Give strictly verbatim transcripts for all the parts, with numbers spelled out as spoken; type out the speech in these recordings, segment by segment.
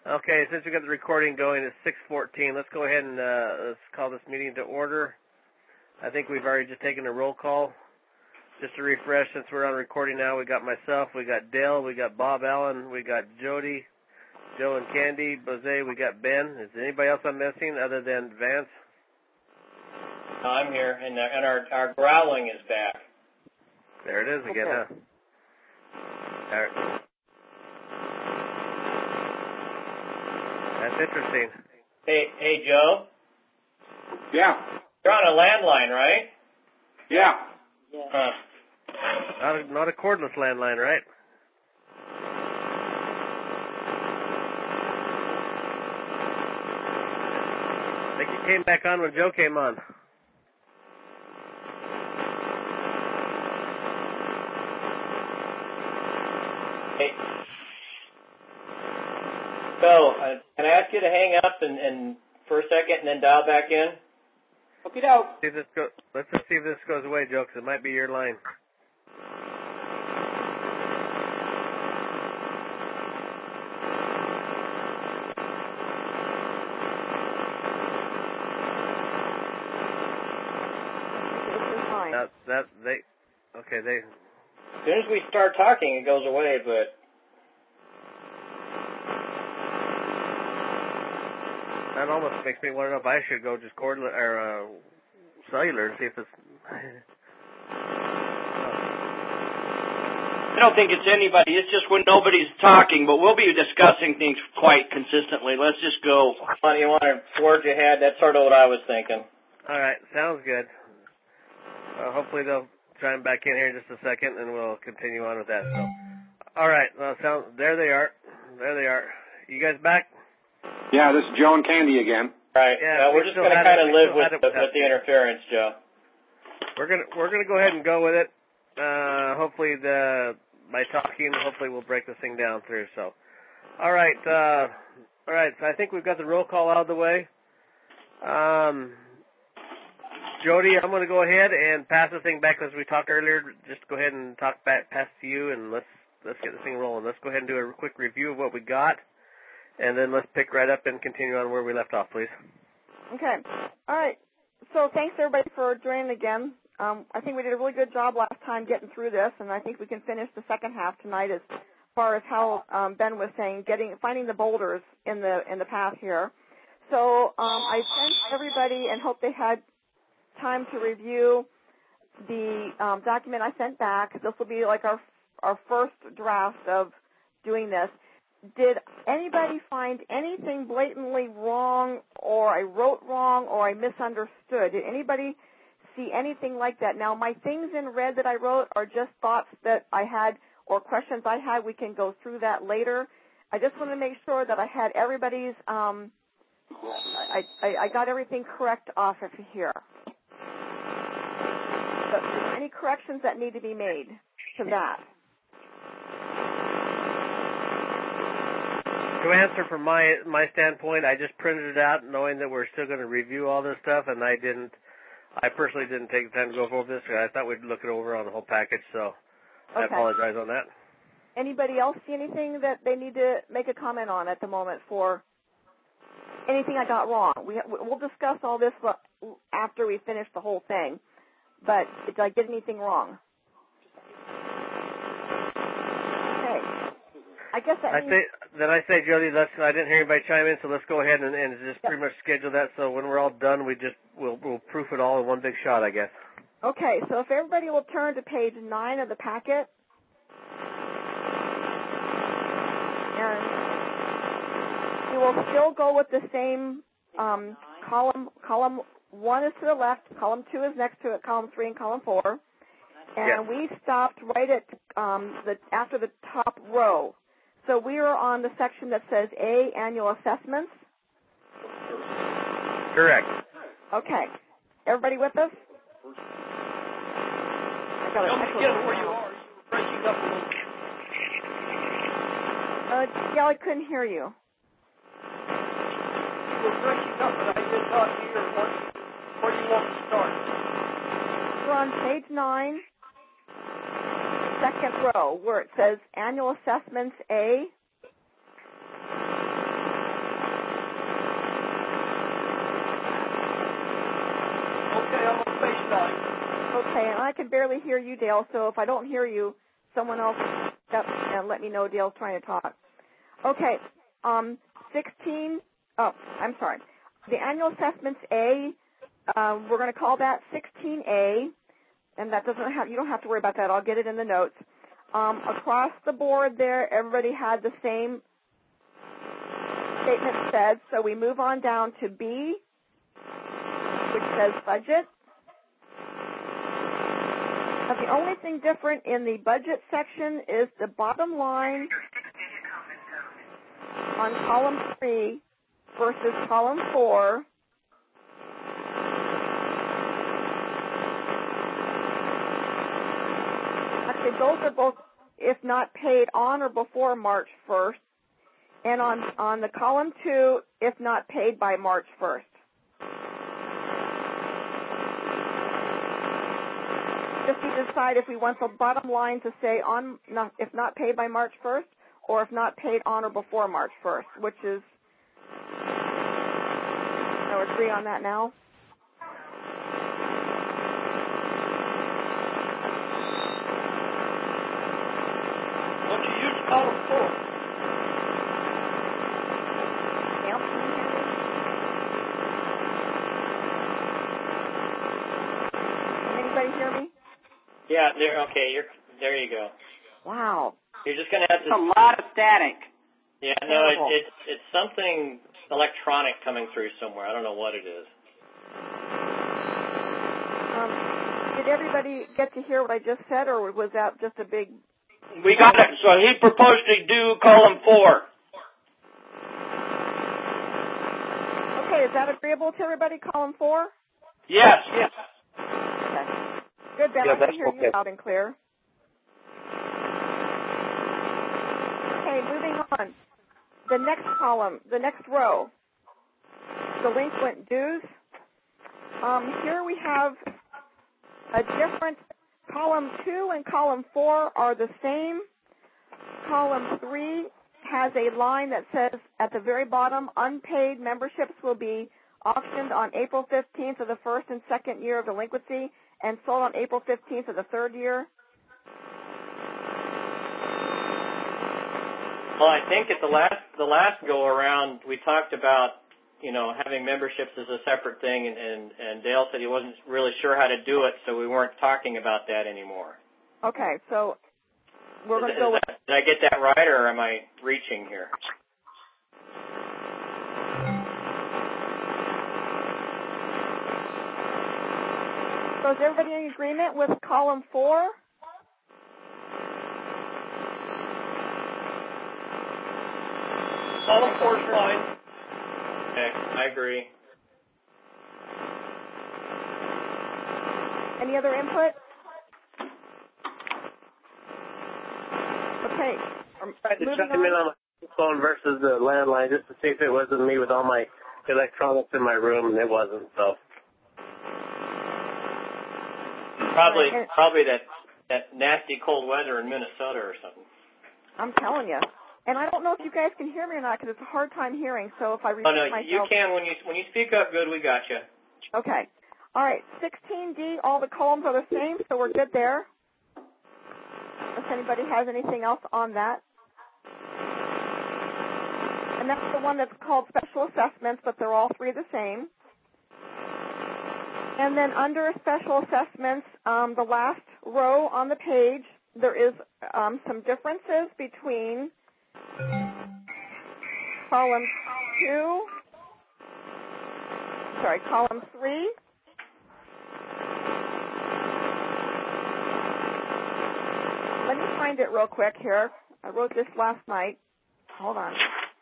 Okay, since we got the recording going, it's six fourteen. Let's go ahead and uh, let's call this meeting to order. I think we've already just taken a roll call. Just to refresh, since we're on recording now, we got myself, we got Dale, we got Bob Allen, we got Jody, Joe and Candy, Bose, we got Ben. Is there anybody else I'm missing other than Vance? No, I'm here, and, uh, and our, our growling is back. There it is again, okay. huh? All right. That's interesting. Hey, hey, Joe? Yeah. You're on a landline, right? Yeah. Yeah. Huh. Not a, not a cordless landline, right? I think you came back on when Joe came on. Hey. So, uh, can I ask you to hang up and, and for a second and then dial back in? Okay, doke. See if this go, let's just see if this goes away, Joe, because it might be your line. That, that, they, okay, they... As soon as we start talking, it goes away, but... That almost makes me want to know if I should go just cordless or uh, cellular and see if it's... I don't think it's anybody. It's just when nobody's talking, but we'll be discussing things quite consistently. Let's just go. You want to forge ahead? That's sort of what I was thinking. All right, sounds good. Uh, hopefully they'll chime back in here in just a second, and we'll continue on with that. So, all right, well, sound, there they are. There they are. You guys back? Yeah, this is Joe and Candy again. Right. Yeah, uh, we're we just still going to had kind it- of we live still with had it the, with with the interference, Joe. We're gonna we're gonna go ahead and go with it. Uh, hopefully the by talking, hopefully we'll break this thing down through. So, all right, uh, all right. So I think we've got the roll call out of the way. Um, Jody, I'm going to go ahead and pass the thing back as we talked earlier. Just go ahead and talk back pass to you, and let's let's get this thing rolling. Let's go ahead and do a quick review of what we got, and then let's pick right up and continue on where we left off, please. Okay. All right. So thanks, everybody, for joining again. Um, I think we did a really good job last time getting through this, and I think we can finish the second half tonight as far as how um, Ben was saying, getting finding the boulders in the in the path here. So um, I sent everybody and hope they had time to review the um, document I sent back. This will be like our our first draft of doing this. Did anybody find anything blatantly wrong, or I wrote wrong, or I misunderstood? Did anybody see anything like that? Now, my things in red that I wrote are just thoughts that I had or questions I had. We can go through that later. I just want to make sure that I had everybody's, um, I, I, I got everything correct off of here. But any corrections that need to be made to that? To answer from my my standpoint, I just printed it out knowing that we're still going to review all this stuff, and I didn't, I personally didn't take the time to go over this. I thought we'd look it over on the whole package, so I Okay. apologize on that. Anybody else see anything that they need to make a comment on at the moment for anything I got wrong? We, we'll discuss all this after we finish the whole thing, but did I get anything wrong? Okay. I guess that I means... say, then I say, Jody, let's, I didn't hear anybody chime in, so let's go ahead and, and just Yep. pretty much schedule that so when we're all done, we just, we'll, we'll proof it all in one big shot, I guess. Okay, so if everybody will turn to page nine of the packet. And we will still go with the same um, column. Column one is to the left, column two is next to it, column three and column four. And Yeah. we stopped right at um, the after the top row. So we are on the section that says A, annual assessments. Correct. Okay. Everybody with us? I got Tell an me echo again going where you on. are. You're breaking up a little. Uh, yeah, I couldn't hear you. You were breaking up, but I did not hear what, where you want to start. We're on page nine, second row, where it says Annual Assessments A. Okay, and I can barely hear you, Dale, so if I don't hear you, someone else step and let me know Dale's trying to talk. Okay, um, sixteen, oh, I'm sorry. The annual assessments A, um, we're going to call that sixteen A, and that doesn't have, you don't have to worry about that. I'll get it in the notes. Um, across the board there, everybody had the same statement said, so we move on down to B, which says budget. Now, the only thing different in the budget section is the bottom line on column three versus column four. Actually, those are both, if not paid on or before March first. And on, on the column two, if not paid by March first. Just to decide if we want the bottom line to say on, not, if not paid by March first, or if not paid on or before March first, which is, no, agree on that now? Don't you use column four? Hear me? Yeah, there. Okay, you're there. You go. Wow. You're just gonna have to. It's a lot of static. Yeah, no, it, it's it's something electronic coming through somewhere. I don't know what it is. Um, did everybody get to hear what I just said, or was that just a big? We got it. So he proposed to do column four. Okay, is that agreeable to everybody? Column four? Yes. Yes. Good, Ben. Yeah, I can hear okay. you loud and clear. Okay, moving on. The next column, the next row, delinquent dues. Um, here we have a different, column two and column four are the same. Column three has a line that says at the very bottom, unpaid memberships will be auctioned on April fifteenth of the first and second year of delinquency and sold on April fifteenth of the third year. Well, I think at the last the last go around, we talked about, you know, having memberships as a separate thing, and, and, and Dale said he wasn't really sure how to do it, so we weren't talking about that anymore. Okay, so we're going to Is go with... that, did I get that right, or am I reaching here? So is everybody in agreement with column four? Column four is fine. Okay, I agree. Any other input? Okay. Um, I tried to moving chime in on my phone versus the landline just to see if it wasn't me with all my electronics in my room, and it wasn't, so. Probably, probably that, that nasty cold weather in Minnesota or something. I'm telling you. And I don't know if you guys can hear me or not because it's a hard time hearing. So if I repeat oh no, myself, you can when you when you speak up. Good, we got you. Okay. All right. sixteen D. All the columns are the same, so we're good there. If anybody has anything else on that, and that's the one that's called special assessments, but they're all three the same. And then under special assessments, um, the last row on the page, there is um, some differences between column two, sorry, column three, let me find it real quick here. I wrote this last night. Hold on.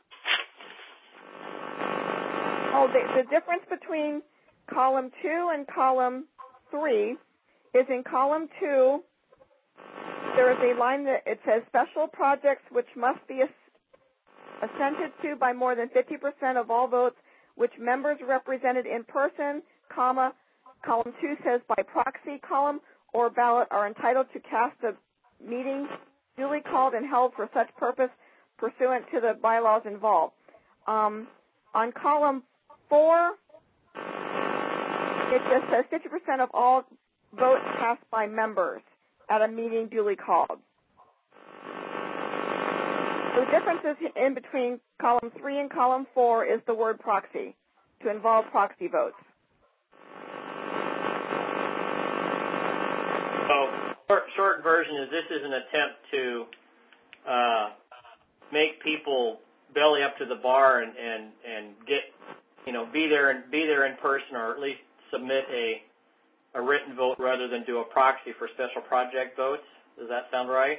Oh, the, the difference between column two and column three is in column two, there is a line that it says special projects which must be assented to by more than fifty percent of all votes which members represented in person, comma, column two says by proxy, column, or ballot are entitled to cast a meeting duly called and held for such purpose pursuant to the bylaws involved. Um, on column four, it just says fifty percent of all votes cast by members at a meeting duly called. The differences in between column three and column four is the word proxy, to involve proxy votes. So, short, short version is this is an attempt to uh, make people belly up to the bar and, and, and get, you know, be there and be there in person, or at least submit a a written vote rather than do a proxy for special project votes. Does that sound right?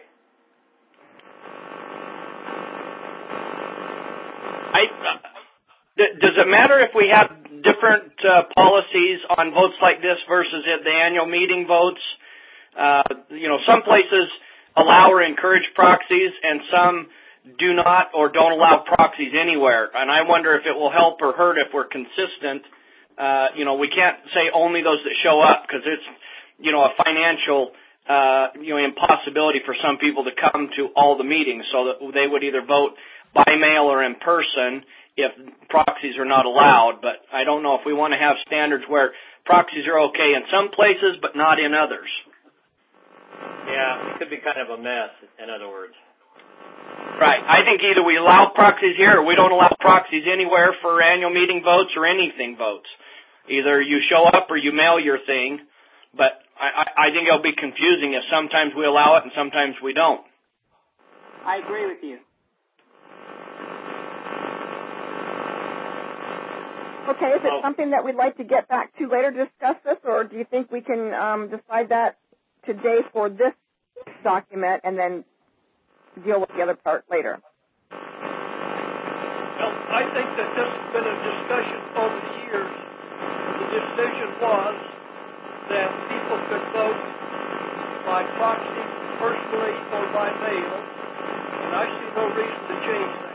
I, uh, does it matter if we have different uh, policies on votes like this versus at the annual meeting votes? Uh, you know, some places allow or encourage proxies, and some do not or don't allow proxies anywhere. And I wonder if it will help or hurt if we're consistent. Uh, you know, we can't say only those that show up, because it's, you know, a financial, uh, you know, impossibility for some people to come to all the meetings, so that they would either vote by mail or in person if proxies are not allowed. But I don't know if we want to have standards where proxies are okay in some places but not in others. Yeah, it could be kind of a mess, in other words. Right. I think either we allow proxies here or we don't allow proxies anywhere for annual meeting votes or anything votes. Either you show up or you mail your thing, but I, I think it'll be confusing if sometimes we allow it and sometimes we don't. I agree with you. Okay, is it something that we'd like to get back to later to discuss this, or do you think we can um, decide that today for this document and then deal with the other part later? Well, I think that this has been a discussion over the years. The decision was that people could vote by proxy, personally, or by mail, and I see no reason to change that.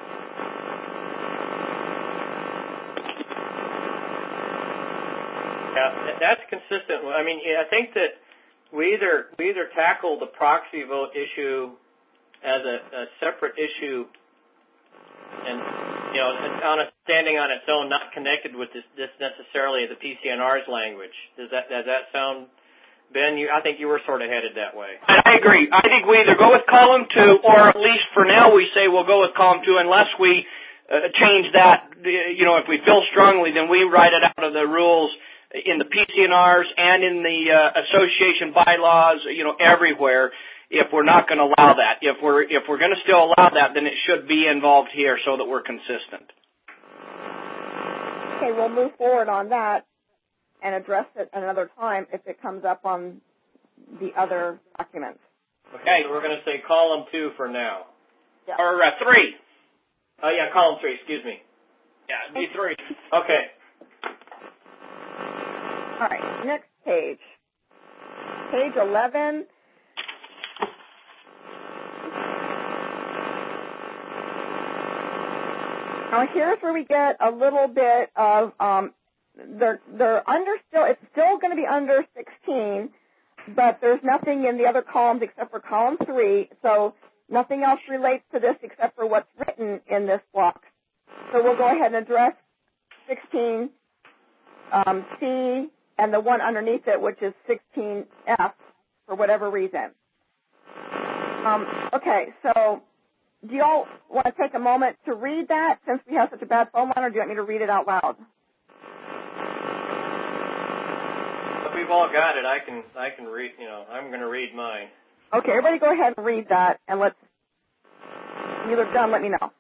Yeah, that's consistent. I mean, I think that we either we either tackle the proxy vote issue as a, a separate issue, and you know, on a standing on its own, not connected with this, this necessarily the P C N R's language. Does that does that sound, Ben? You, I think you were sort of headed that way. I agree. I think we either go with column two, or at least for now we say we'll go with column two, unless we uh, change that. You know, if we feel strongly, then we write it out of the rules in the P C N Rs and in the uh, association bylaws, you know, everywhere, if we're not going to allow that. If we're if we're going to still allow that, then it should be involved here so that we're consistent. Okay, we'll move forward on that and address it another time if it comes up on the other documents. Okay, so we're going to say column two for now. Yeah. Or uh, three. Oh, yeah, column three, excuse me. Yeah, it'd be three. Okay. All right, next page. Page eleven. Now here's where we get a little bit of, um, they're, they're under still, it's still going to be under sixteen, but there's nothing in the other columns except for column three, so nothing else relates to this except for what's written in this block. So we'll go ahead and address sixteen um, C, and the one underneath it, which is sixteen F, for whatever reason. Um, okay, so do you all want to take a moment to read that since we have such a bad phone line, or do you want me to read it out loud? If we've all got it, I can I can read, you know, I'm going to read mine. Okay, everybody go ahead and read that, and let's, when you're done, let me know.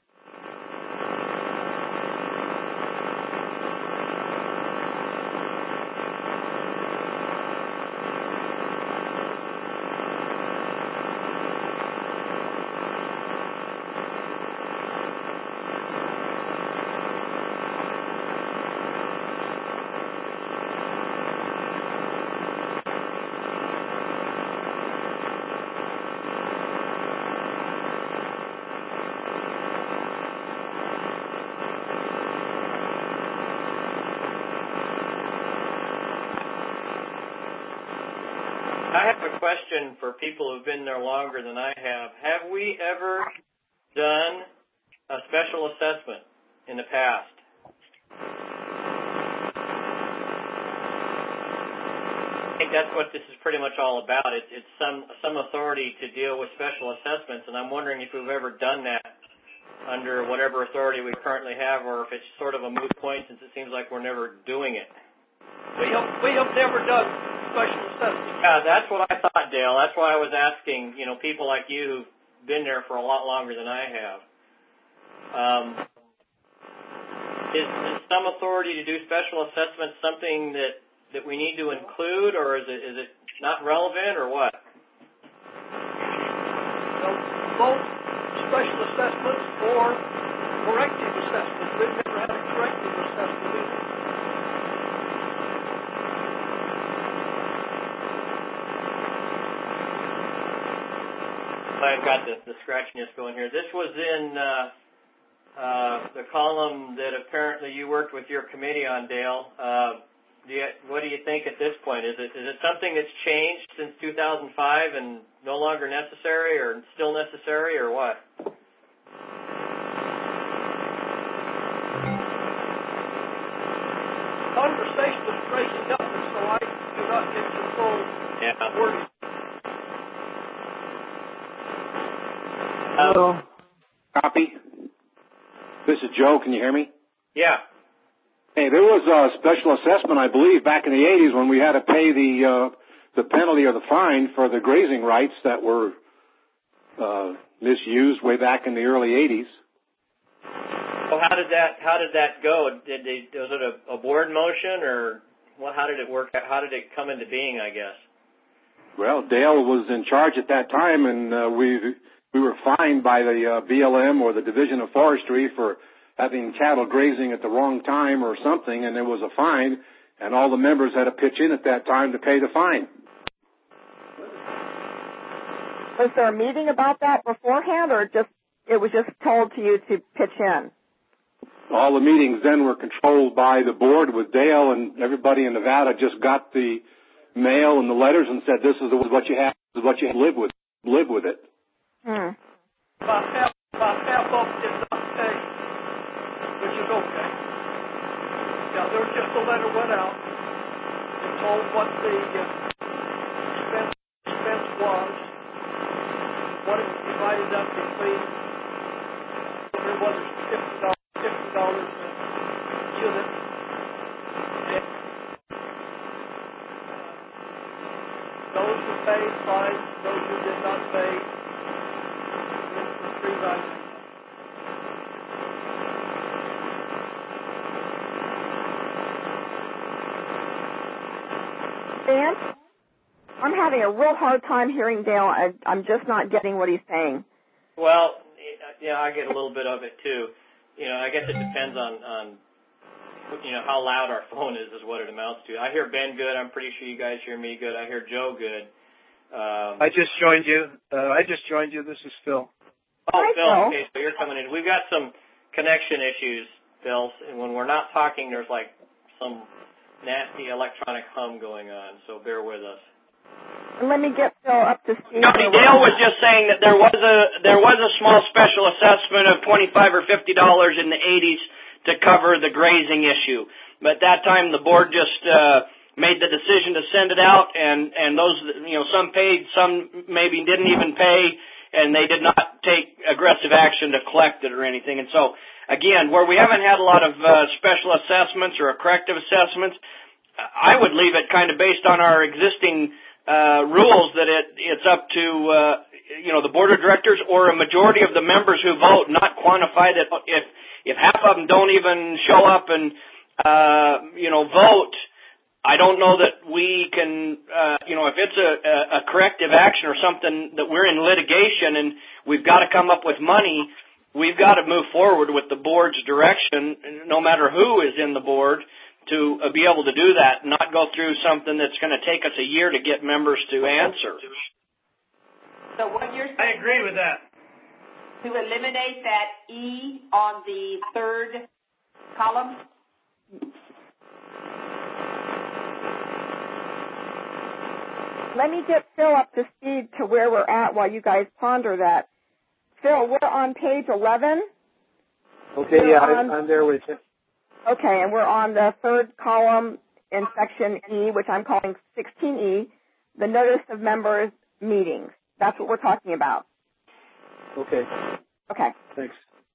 I have a question for people who've been there longer than I have. Have we ever done a special assessment in the past? think that's what this is pretty much all about. It's, it's some some authority to deal with special assessments, and I'm wondering if we've ever done that under whatever authority we currently have, or if it's sort of a moot point since it seems like we're never doing it. We have, we have never done special assessments. Yeah, that's what I thought, Dale. That's why I was asking, you know, people like you who've been there for a lot longer than I have. Um, is, is some authority to do special assessments something that, that we need to include, or is it is it not relevant, or what? Well, both special assessments or corrective assessments. We've never had a corrective assessment either. I've got the, the scratchiness going here. This was in uh, uh, the column that apparently you worked with your committee on, Dale. Uh, do you, what do you think at this point? Is it is it something that's changed since two thousand five and no longer necessary, or still necessary, or what? Conversation is breaking up, and so I do not get your full yeah. wording. Hello. Copy. This is Joe. Can you hear me? Yeah. Hey, there was a special assessment, I believe, back in the eighties when we had to pay the uh, the penalty or the fine for the grazing rights that were uh, misused way back in the early eighties. Well, how did that how did that go? Did they, was it a, a board motion, or well, how did it work? How did it come into being, I guess? Well, Dale was in charge at that time, and uh, we we were fined by the uh, B L M or the Division of Forestry for having cattle grazing at the wrong time or something, and there was a fine, and all the members had to pitch in at that time to pay the fine. Was there a meeting about that beforehand, or just it was just told to you to pitch in? All the meetings then were controlled by the board with Dale, and everybody in Nevada just got the mail and the letters and said, "This is what you have. This is what you have to live with. Live with it." Hmm. About half, about half of it did not pay, which is okay. Yeah, there was just a letter went out and told what the uh, expense, expense was, what it was divided up between. There was fifty dollars, fifty dollars a unit. And those who paid, fine. Those who did not pay, free ride. Dan, I'm having a real hard time hearing Dale. I, I'm just not getting what he's saying. Well, yeah, I get a little bit of it too. You know, I guess it depends on, on you know, how loud our phone is, is what it amounts to. I hear Ben good. I'm pretty sure you guys hear me good. I hear Joe good. Um, I just joined you. Uh, I just joined you. This is Phil. Oh, Hi, Phil. Phil. Okay, so you're coming in. We've got some connection issues, Phil, and when we're not talking, there's like some nasty electronic hum going on, so bear with us. And let me get Phil up to speed. No, Dale was just saying that there was a there was a small special assessment of twenty-five or fifty dollars in the eighties to cover the grazing issue. But at that time, the board just uh, made the decision to send it out, and and those, you know, some paid, some maybe didn't even pay, and they did not take aggressive action to collect it or anything. And so, again, where we haven't had a lot of uh, special assessments or corrective assessments, I would leave it kind of based on our existing uh, rules that it it's up to uh, you know the board of directors or a majority of the members who vote, not quantify that if if half of them don't even show up and uh, you know vote. I don't know that we can, uh, you know, if it's a, a corrective action or something that we're in litigation and we've got to come up with money, we've got to move forward with the board's direction, no matter who is in the board, to uh, be able to do that, not go through something that's going to take us a year to get members to answer. So what you're saying, I agree with that. to eliminate that E on the third column? Let me get Phil up to speed to where we're at while you guys ponder that. Phil, we're on page eleven. Okay, We're yeah, on, I'm there with you. Okay, and we're on the third column, in section E, which I'm calling sixteen E, the notice of members meetings. That's what we're talking about. Okay. Okay. Thanks.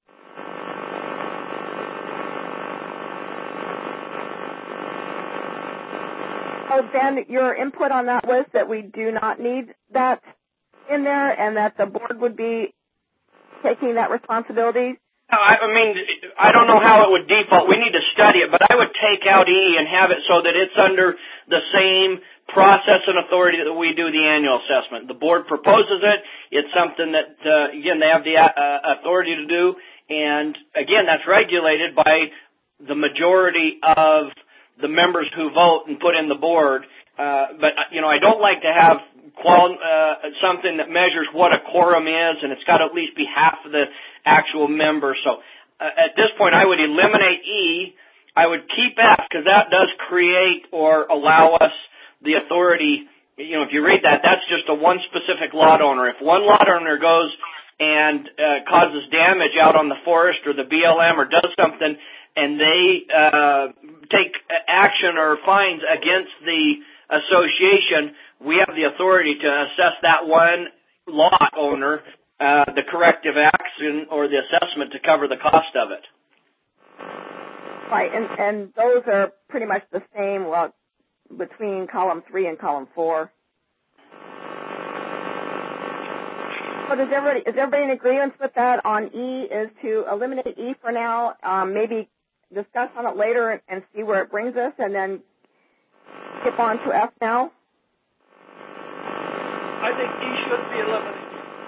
So Ben, your input on that was that we do not need that in there and that the board would be taking that responsibility? I I mean, I don't know how it would default. We need to study it, but I would take out E and have it so that it's under the same process and authority that we do the annual assessment. The board proposes it. It's something that, uh, again, they have the uh, authority to do. And, again, that's regulated by the majority of the members who vote and put in the board. Uh, but, you know, I don't like to have qual- uh, something that measures what a quorum is, and it's got to at least be half of the actual members. So uh, at this point, I would eliminate E. I would keep F because that does create or allow us the authority. You know, if you read that, that's just a one specific lot owner. If one lot owner goes and uh, causes damage out on the forest or the B L M or does something, and they uh, take action or fines against the association, we have the authority to assess that one lot owner uh, the corrective action or the assessment to cover the cost of it. Right, and, and those are pretty much the same, well, between column three and column four. So does everybody, is everybody in agreement with that on E, is to eliminate E for now, um, maybe discuss on it later and, and see where it brings us, and then skip on to F now? I think E should be eliminated.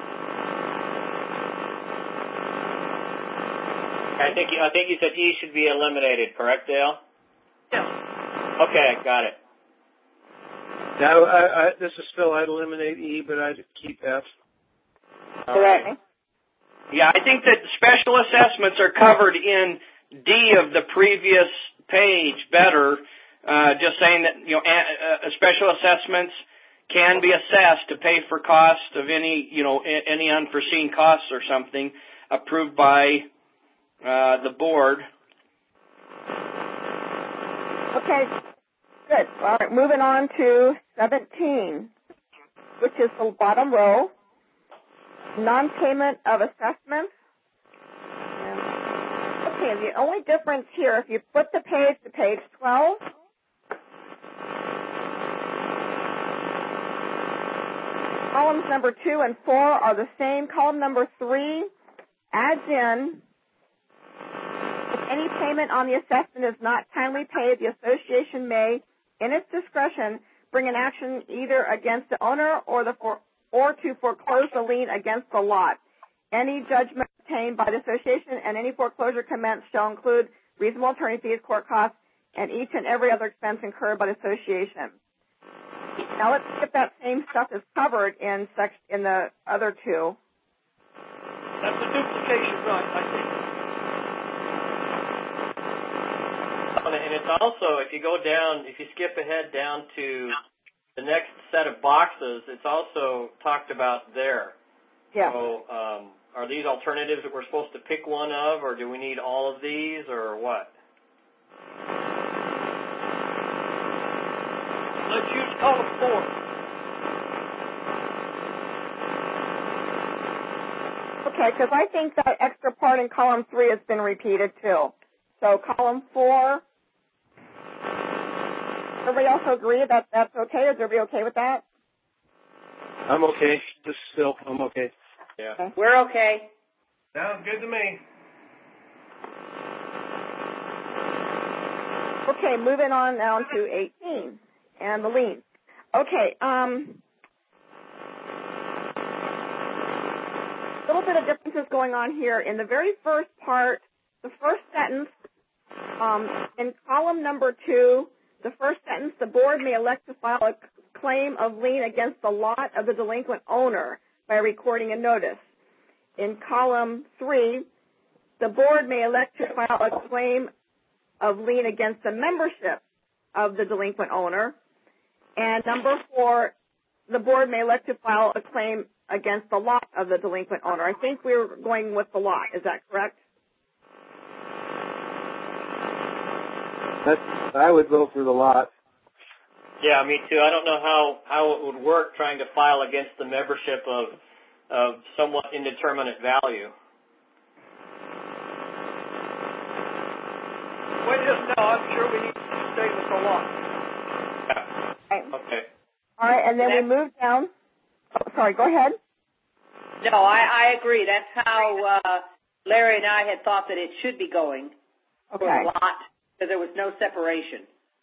I think you, I think you said E should be eliminated, correct, Dale? Yeah. Okay, got it. Now, I, I, this is Phil. I'd eliminate E, but I'd keep F. All right. Yeah, I think that special assessments are covered in D of the previous page better. Uh, just saying that, you know, uh, special assessments can be assessed to pay for cost of any, you know, any unforeseen costs or something approved by uh, the board. Okay, good. All right, moving on to seventeen, which is the bottom row, non-payment of assessments. Okay, the only difference here, if you flip the page to page twelve, columns number two and four are the same. Column number three adds in, if any payment on the assessment is not timely paid, the association may, in its discretion, bring an action either against the owner or the for, or to foreclose the lien against the lot. Any judgment obtained by the association and any foreclosure commenced shall include reasonable attorney fees, court costs, and each and every other expense incurred by the association. Now let's see if that same stuff is covered in section, in the other two. That's a duplication, right, I think. And it's also, if you go down, if you skip ahead down to the next set of boxes, it's also talked about there. Yeah. So um, are these alternatives that we're supposed to pick one of, or do we need all of these, or what? Let's use column four. Okay, because I think that extra part in column three has been repeated too. So column four, everybody also agree that that's okay? Is everybody okay with that? I'm okay. This is Phil. I'm okay. Yeah. Okay. We're okay. Sounds good to me. Okay, moving on now to eighteen and the lien. Okay, um, a little bit of differences going on here. In the very first part, the first sentence, um, in column number two, the first sentence, the board may elect to file a claim of lien against the lot of the delinquent owner by recording a notice. In column three, the board may elect to file a claim of lien against the membership of the delinquent owner. And number four, the board may elect to file a claim against the lot of the delinquent owner. I think we're going with the lot. Is that correct? That's, I would vote for the lot. Yeah, me too. I don't know how, how it would work trying to file against the membership of of somewhat indeterminate value. Well, just now, I'm sure we need to stay with the law. Yeah. Right. Okay. All right, and then we move down. Oh, sorry, go ahead. No, I, I agree. That's how uh, Larry and I had thought that it should be going Okay. for a lot, because there was no separation.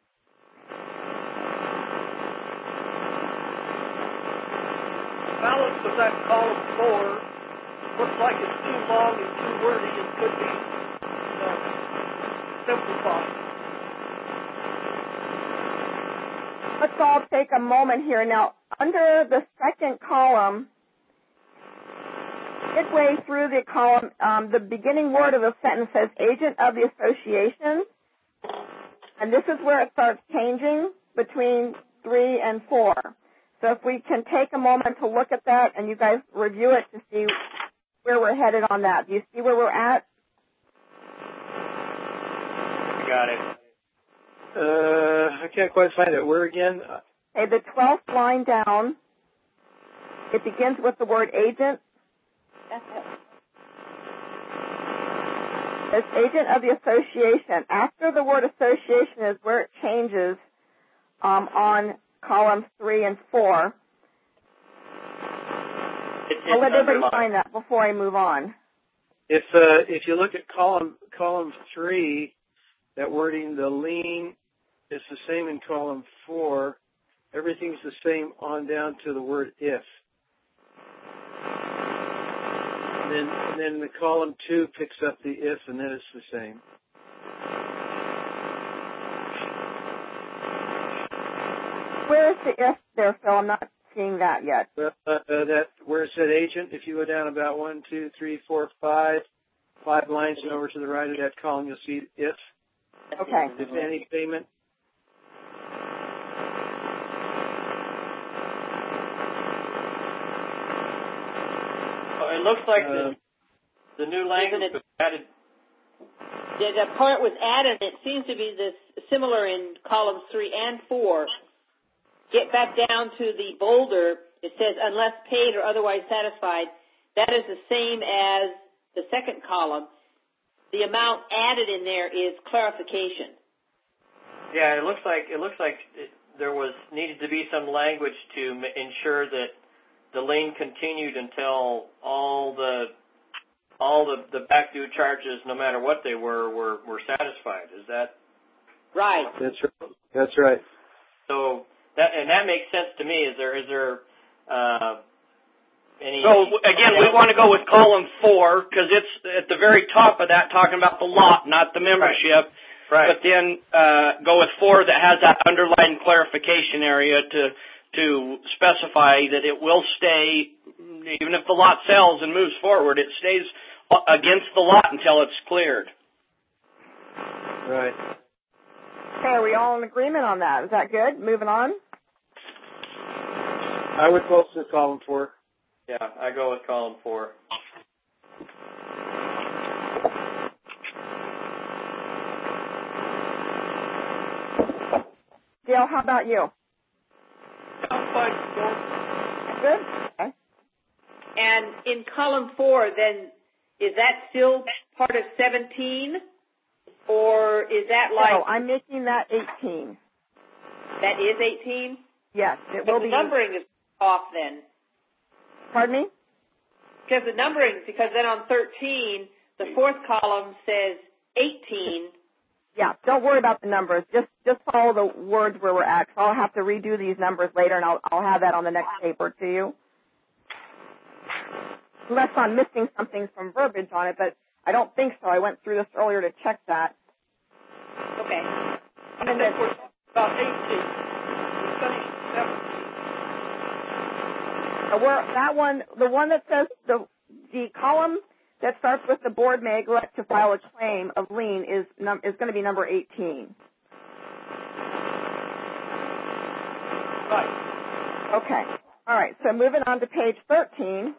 Balance of that column four looks like it's too long and too wordy and could be uh, simplified. Let's all take a moment here. Now, under the second column, midway through the column, um, the beginning word of the sentence says agent of the association, and this is where it starts changing between three and four. So if we can take a moment to look at that and you guys review it to see where we're headed on that. Do you see where we're at? I got it. Uh, I can't quite find it. Where again? Okay, the twelfth line down, it begins with the word agent. That's it. It's agent of the association. After the word association is where it changes um, on columns three and four. It, I'll let everybody underlined. find that before I move on. If uh, if you look at column column three, that wording, the lien, is the same in column four. Everything's the same on down to the word if. And then, and then the column two picks up the if, and then it's the same. Where is the if there, Phil? I'm not seeing that yet. Well, uh, uh, that where it said agent, if you go down about one, two, three, four, five, five lines and over to the right of that column, you'll see if. Okay. If any payment. Oh, it looks like Uh, the, the new language was added. The, the part was added. It seems to be this similar in columns three and four. Get back down to the boulder. It says, unless paid or otherwise satisfied. That is the same as the second column. The amount added in there is clarification. Yeah, it looks like it looks like it, there was needed to be some language to m- ensure that the lien continued until all the all the, the back due charges, no matter what they were, were, were satisfied. Is that Right. That's right. That's right. so? That and that makes sense to me. Is there is there uh, any? So again, we want to go with column four because it's at the very top of that, talking about the lot, not the membership. Right. But then uh, go with four that has that underlying clarification area to to specify that it will stay, even if the lot sells and moves forward, it stays against the lot until it's cleared. Right. Okay, are we all in agreement on that? Is that good? Moving on? I would post to column four. Yeah, I go with column four. Dale, how about you? I'm fine, Phil. Good? Okay. And in column four, then, is that still part of seventeen? Or is that like, No, I'm making that eighteen. that is eighteen? Yes, it But will the be. numbering is off then. Pardon me? Because the numbering, because then on thirteen, the fourth column says eighteen. Yeah, don't worry about the numbers. Just just follow the words where we're at. So I'll have to redo these numbers later, and I'll I'll have that on the next paper to you. Unless I'm missing something from verbiage on it, but I don't think so. I went through this earlier to check that. Okay. I think we're about eighteen. We finished seventeen. Uh, we're, that one, the one that says the the column that starts with the board may elect to file a claim of lien is num, is going to be number eighteen. Right. Okay. All right. So moving on to page thirteen.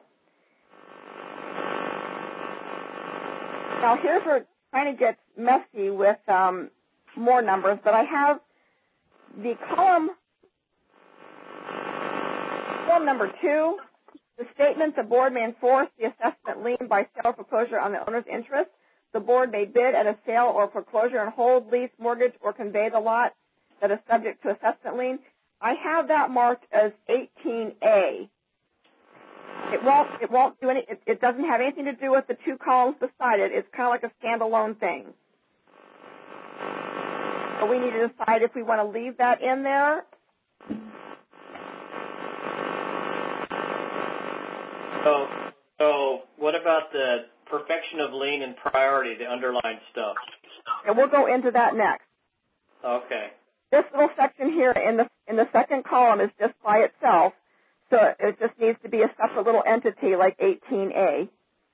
Now here's where it kind of gets messy with um, more numbers, but I have the column Column number two, the statement the board may enforce the assessment lien by sale or foreclosure on the owner's interest. The board may bid at a sale or foreclosure and hold, lease, mortgage, or convey the lot that is subject to assessment lien. I have that marked as eighteen A. It won't, it won't do any, it, it doesn't have anything to do with the two columns beside it. It's kind of like a standalone thing. So we need to decide if we want to leave that in there. So, so what about the perfection of lien and priority, the underlined stuff? And we'll go into that next. Okay. This little section here in the in the second column is just by itself, so it just needs to be a separate little entity like eighteen A.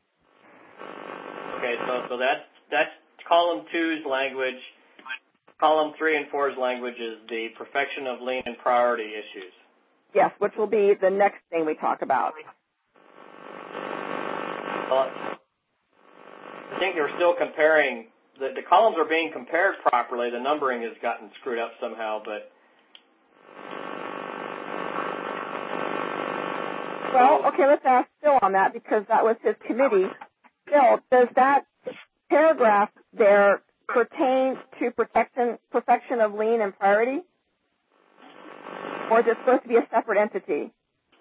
Okay, so so that's that's column two's language. Column three and four's language is the perfection of lien and priority issues. Yes, which will be the next thing we talk about. Well, I think you're still comparing. The, the columns are being compared properly. The numbering has gotten screwed up somehow, but... Well, okay, let's ask Phil on that because that was his committee. Phil, does that paragraph there pertain to protection, perfection of lien and priority? Or is it supposed to be a separate entity?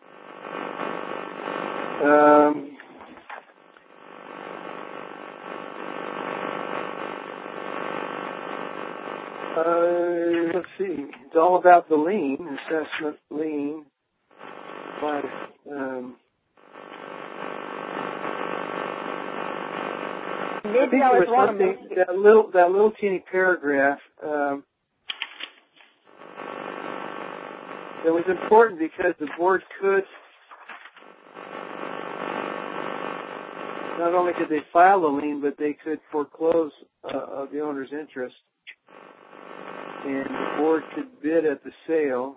Um... Uh, let's see. It's all about the lien, assessment lien. But, um, Maybe I, I was wrong. That little, that little teeny paragraph, um, it was important because the board could, not only could they file a lien, but they could foreclose uh, of the owner's interest. And the board could bid at the sale.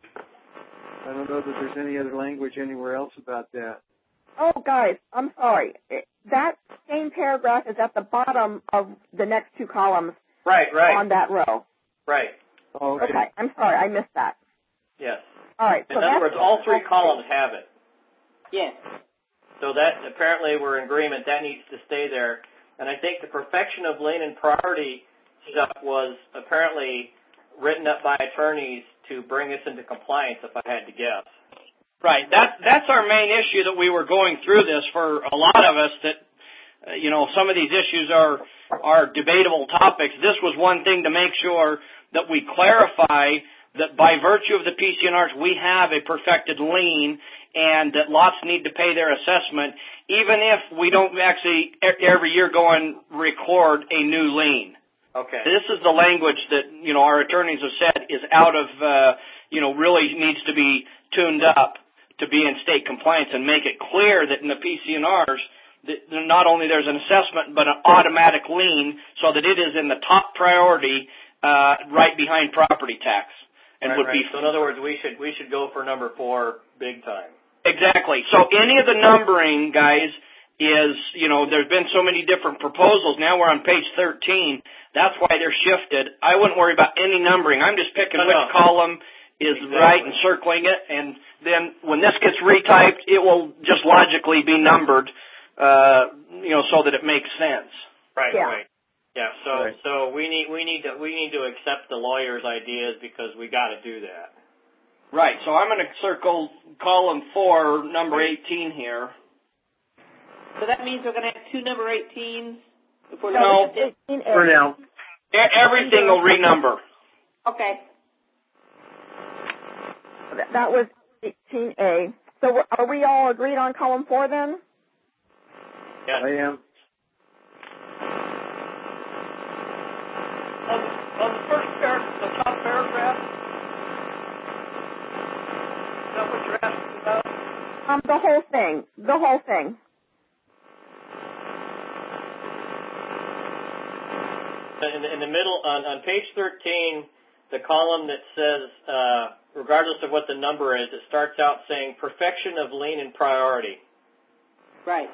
I don't know that there's any other language anywhere else about that. Oh, guys, I'm sorry. It, that same paragraph is at the bottom of the next two columns. Right, right. On that row. Right. Oh, okay. Okay, I'm sorry, I missed that. Yes. All right. In so other words, all three columns have it. Yes. So that apparently we're in agreement. That needs to stay there. And I think the perfection of lien and priority stuff was apparently written up by attorneys to bring us into compliance, if I had to guess. Right. That that's our main issue that we were going through this for a lot of us. That uh, you know, some of these issues are are debatable topics. This was one thing to make sure that we clarify that by virtue of the P C N Rs, we have a perfected lien, and that lots need to pay their assessment, even if we don't actually every year go and record a new lien. Okay. This is the language that, you know, our attorneys have said is out of, uh, you know, really needs to be tuned up to be in state compliance and make it clear that in the P C N Rs, that not only there's an assessment, but an automatic lien so that it is in the top priority uh, right behind property tax. And right, would right. be So in other words, we should we should go for number four big time. Exactly. So any of the numbering, guys, is, you know, there's been so many different proposals. Now we're on page thirteen. That's why they're shifted. I wouldn't worry about any numbering. I'm just picking no, which no. column is exactly. right and circling it. And then when this gets retyped, it will just logically be numbered, uh, you know, so that it makes sense. Right, yeah. right. Yeah, so right. so we need we need to we need to accept the lawyer's ideas because we got to do that. Right. So I'm going to circle column four, number eighteen here. So that means we're going to have two number eighteens before No. eighteen A. For now. E- Everything will renumber. Okay. That- That was eighteen A. So are we all agreed on column four then? Yeah. I am. On the, on the first paragraph, the top paragraph, is that what you're asking about? Um, the whole thing. The whole thing. In the, in the middle, on, on page thirteen, the column that says, uh, regardless of what the number is, it starts out saying perfection of lien and priority. Right.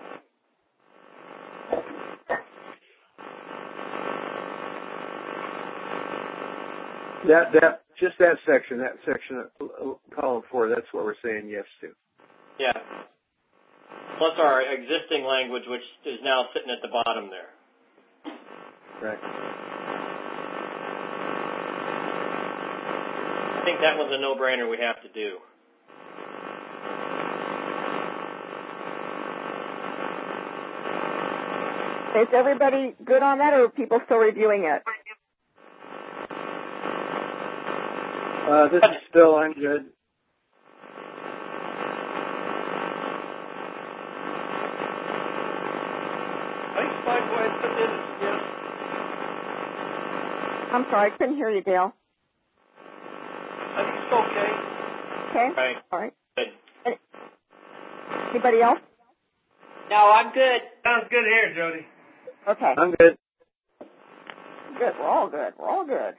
That that just that section, that section of column four, that's what we're saying yes to. Yeah. Plus our existing language, which is now sitting at the bottom there. Right. I think that one's a no-brainer we have to do. Is everybody good on that, or are people still reviewing it? Uh, this is Phil. I'm good. I think fine go ahead and put in as yes. I'm sorry, I couldn't hear you, Dale. I think it's okay. Okay. Right. All right. Good. Any- Anybody else? No, I'm good. Sounds good here, Jody. Okay. I'm good. Good. We're all good. We're all good.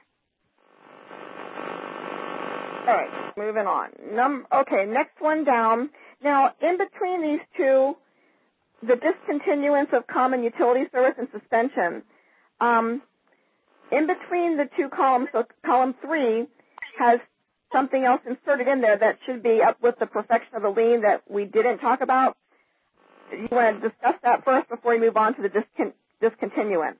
All right. Moving on. Num- okay. Next one down. Now, in between these two, the discontinuance of common utility service and suspension, um, in between the two columns, so column three has something else inserted in there that should be up with the perfection of the lien that we didn't talk about. You want to discuss that first before we move on to the discon- discontinuance?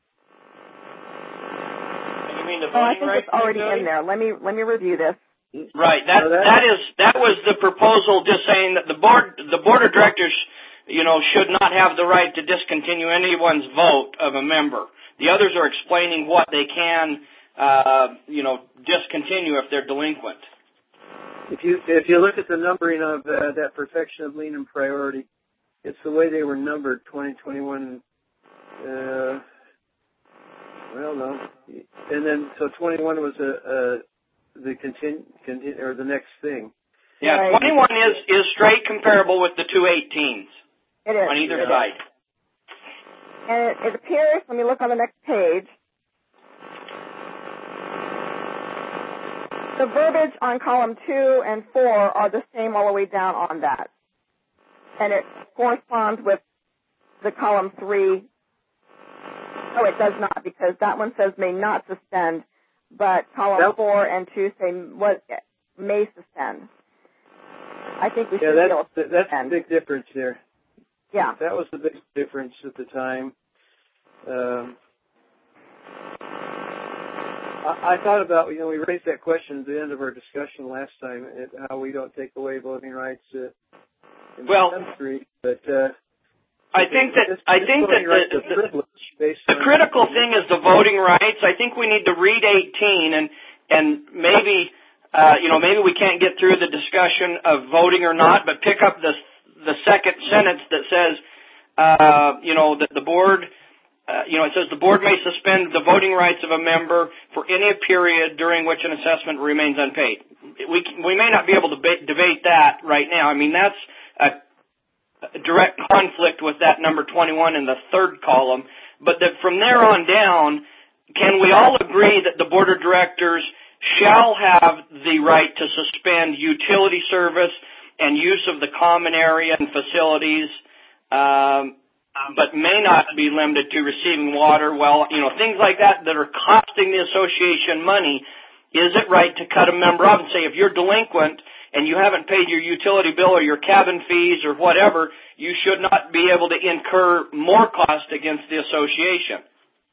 You mean the Oh, I voting think rights? it's already Jody? in there. Let me let me review this. Right. That So that- that is that was the proposal, just saying that the board the board of directors, you know, should not have the right to discontinue anyone's vote of a member. The others are explaining what they can, uh, you know, discontinue if they're delinquent. If you if you look at the numbering of uh, that perfection of lien and priority, it's the way they were numbered. twenty, twenty-one. Uh, well, no, and then so twenty-one was a, a the continue, continue or the next thing. Yeah, Right. twenty-one is is straight comparable with the two eighteens It is. on either Yeah. side. And it, it appears, let me look on the next page, the verbiage on column two and four are the same all the way down on that. And it corresponds with the column three. No, it does not, because that one says may not suspend, but column Nope. four and two say what may suspend. I think we Yeah, should be able that's to that's the suspend. big difference there. Yeah. That was the big difference at the time. Um, I, I thought about, you know, we raised that question at the end of our discussion last time, at how we don't take away voting rights uh, in Well, the country, but uh, I think that this, I this think that voting rights the, are privileged based the on critical thing is the voting rights. I think we need to read eighteen and and maybe uh, you know maybe we can't get through the discussion of voting or not, but pick up the the second sentence that says uh, you know that the board. Uh, you know, it says the board may suspend the voting rights of a member for any period during which an assessment remains unpaid. We we may not be able to debate, debate that right now. I mean, that's a, a direct conflict with that number twenty-one in the third column. But that from there on down, can we all agree that the board of directors shall have the right to suspend utility service and use of the common area and facilities, um, but may not be limited to receiving water, well, you know, things like that that are costing the association money. Is it right to cut a member off and say, if you're delinquent and you haven't paid your utility bill or your cabin fees or whatever, you should not be able to incur more cost against the association?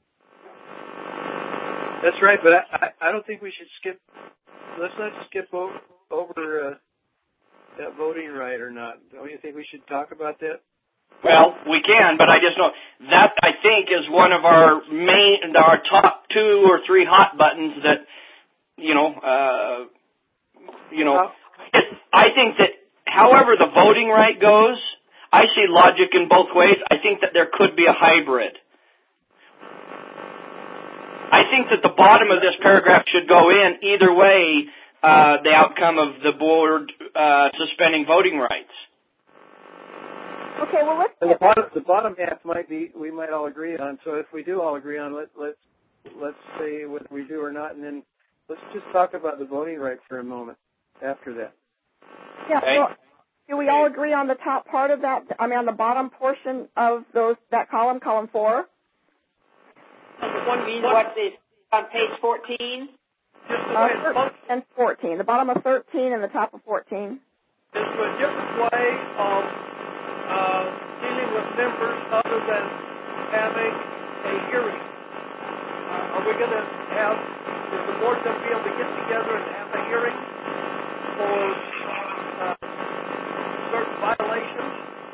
That's right, but I, I, I don't think we should skip. Let's not skip over, over uh, that voting right or not. Don't you think we should talk about that? Well, we can, but I just know that I think is one of our main, our top two or three hot buttons that, you know, uh, you know, it, I think that however the voting right goes, I see logic in both ways. I think that there could be a hybrid. I think that the bottom of this paragraph should go in either way, uh, the outcome of the board uh, suspending voting rights. Okay, well, let's And the bottom, the bottom half might be we might all agree on. So if we do all agree on, let let's let's say whether we do or not, and then let's just talk about the voting right for a moment after that. Yeah, Okay. well, do we all agree on the top part of that? I mean, on the bottom portion of those that column, column four? The one means what is on page fourteen? Just the Uh, way it's thirteen and fourteen. The bottom of thirteen and the top of fourteen. Is there a different way of uh, dealing with members other than having a hearing? Uh, are we going to have, is the board going to be able to get together and have a hearing for uh, certain violations?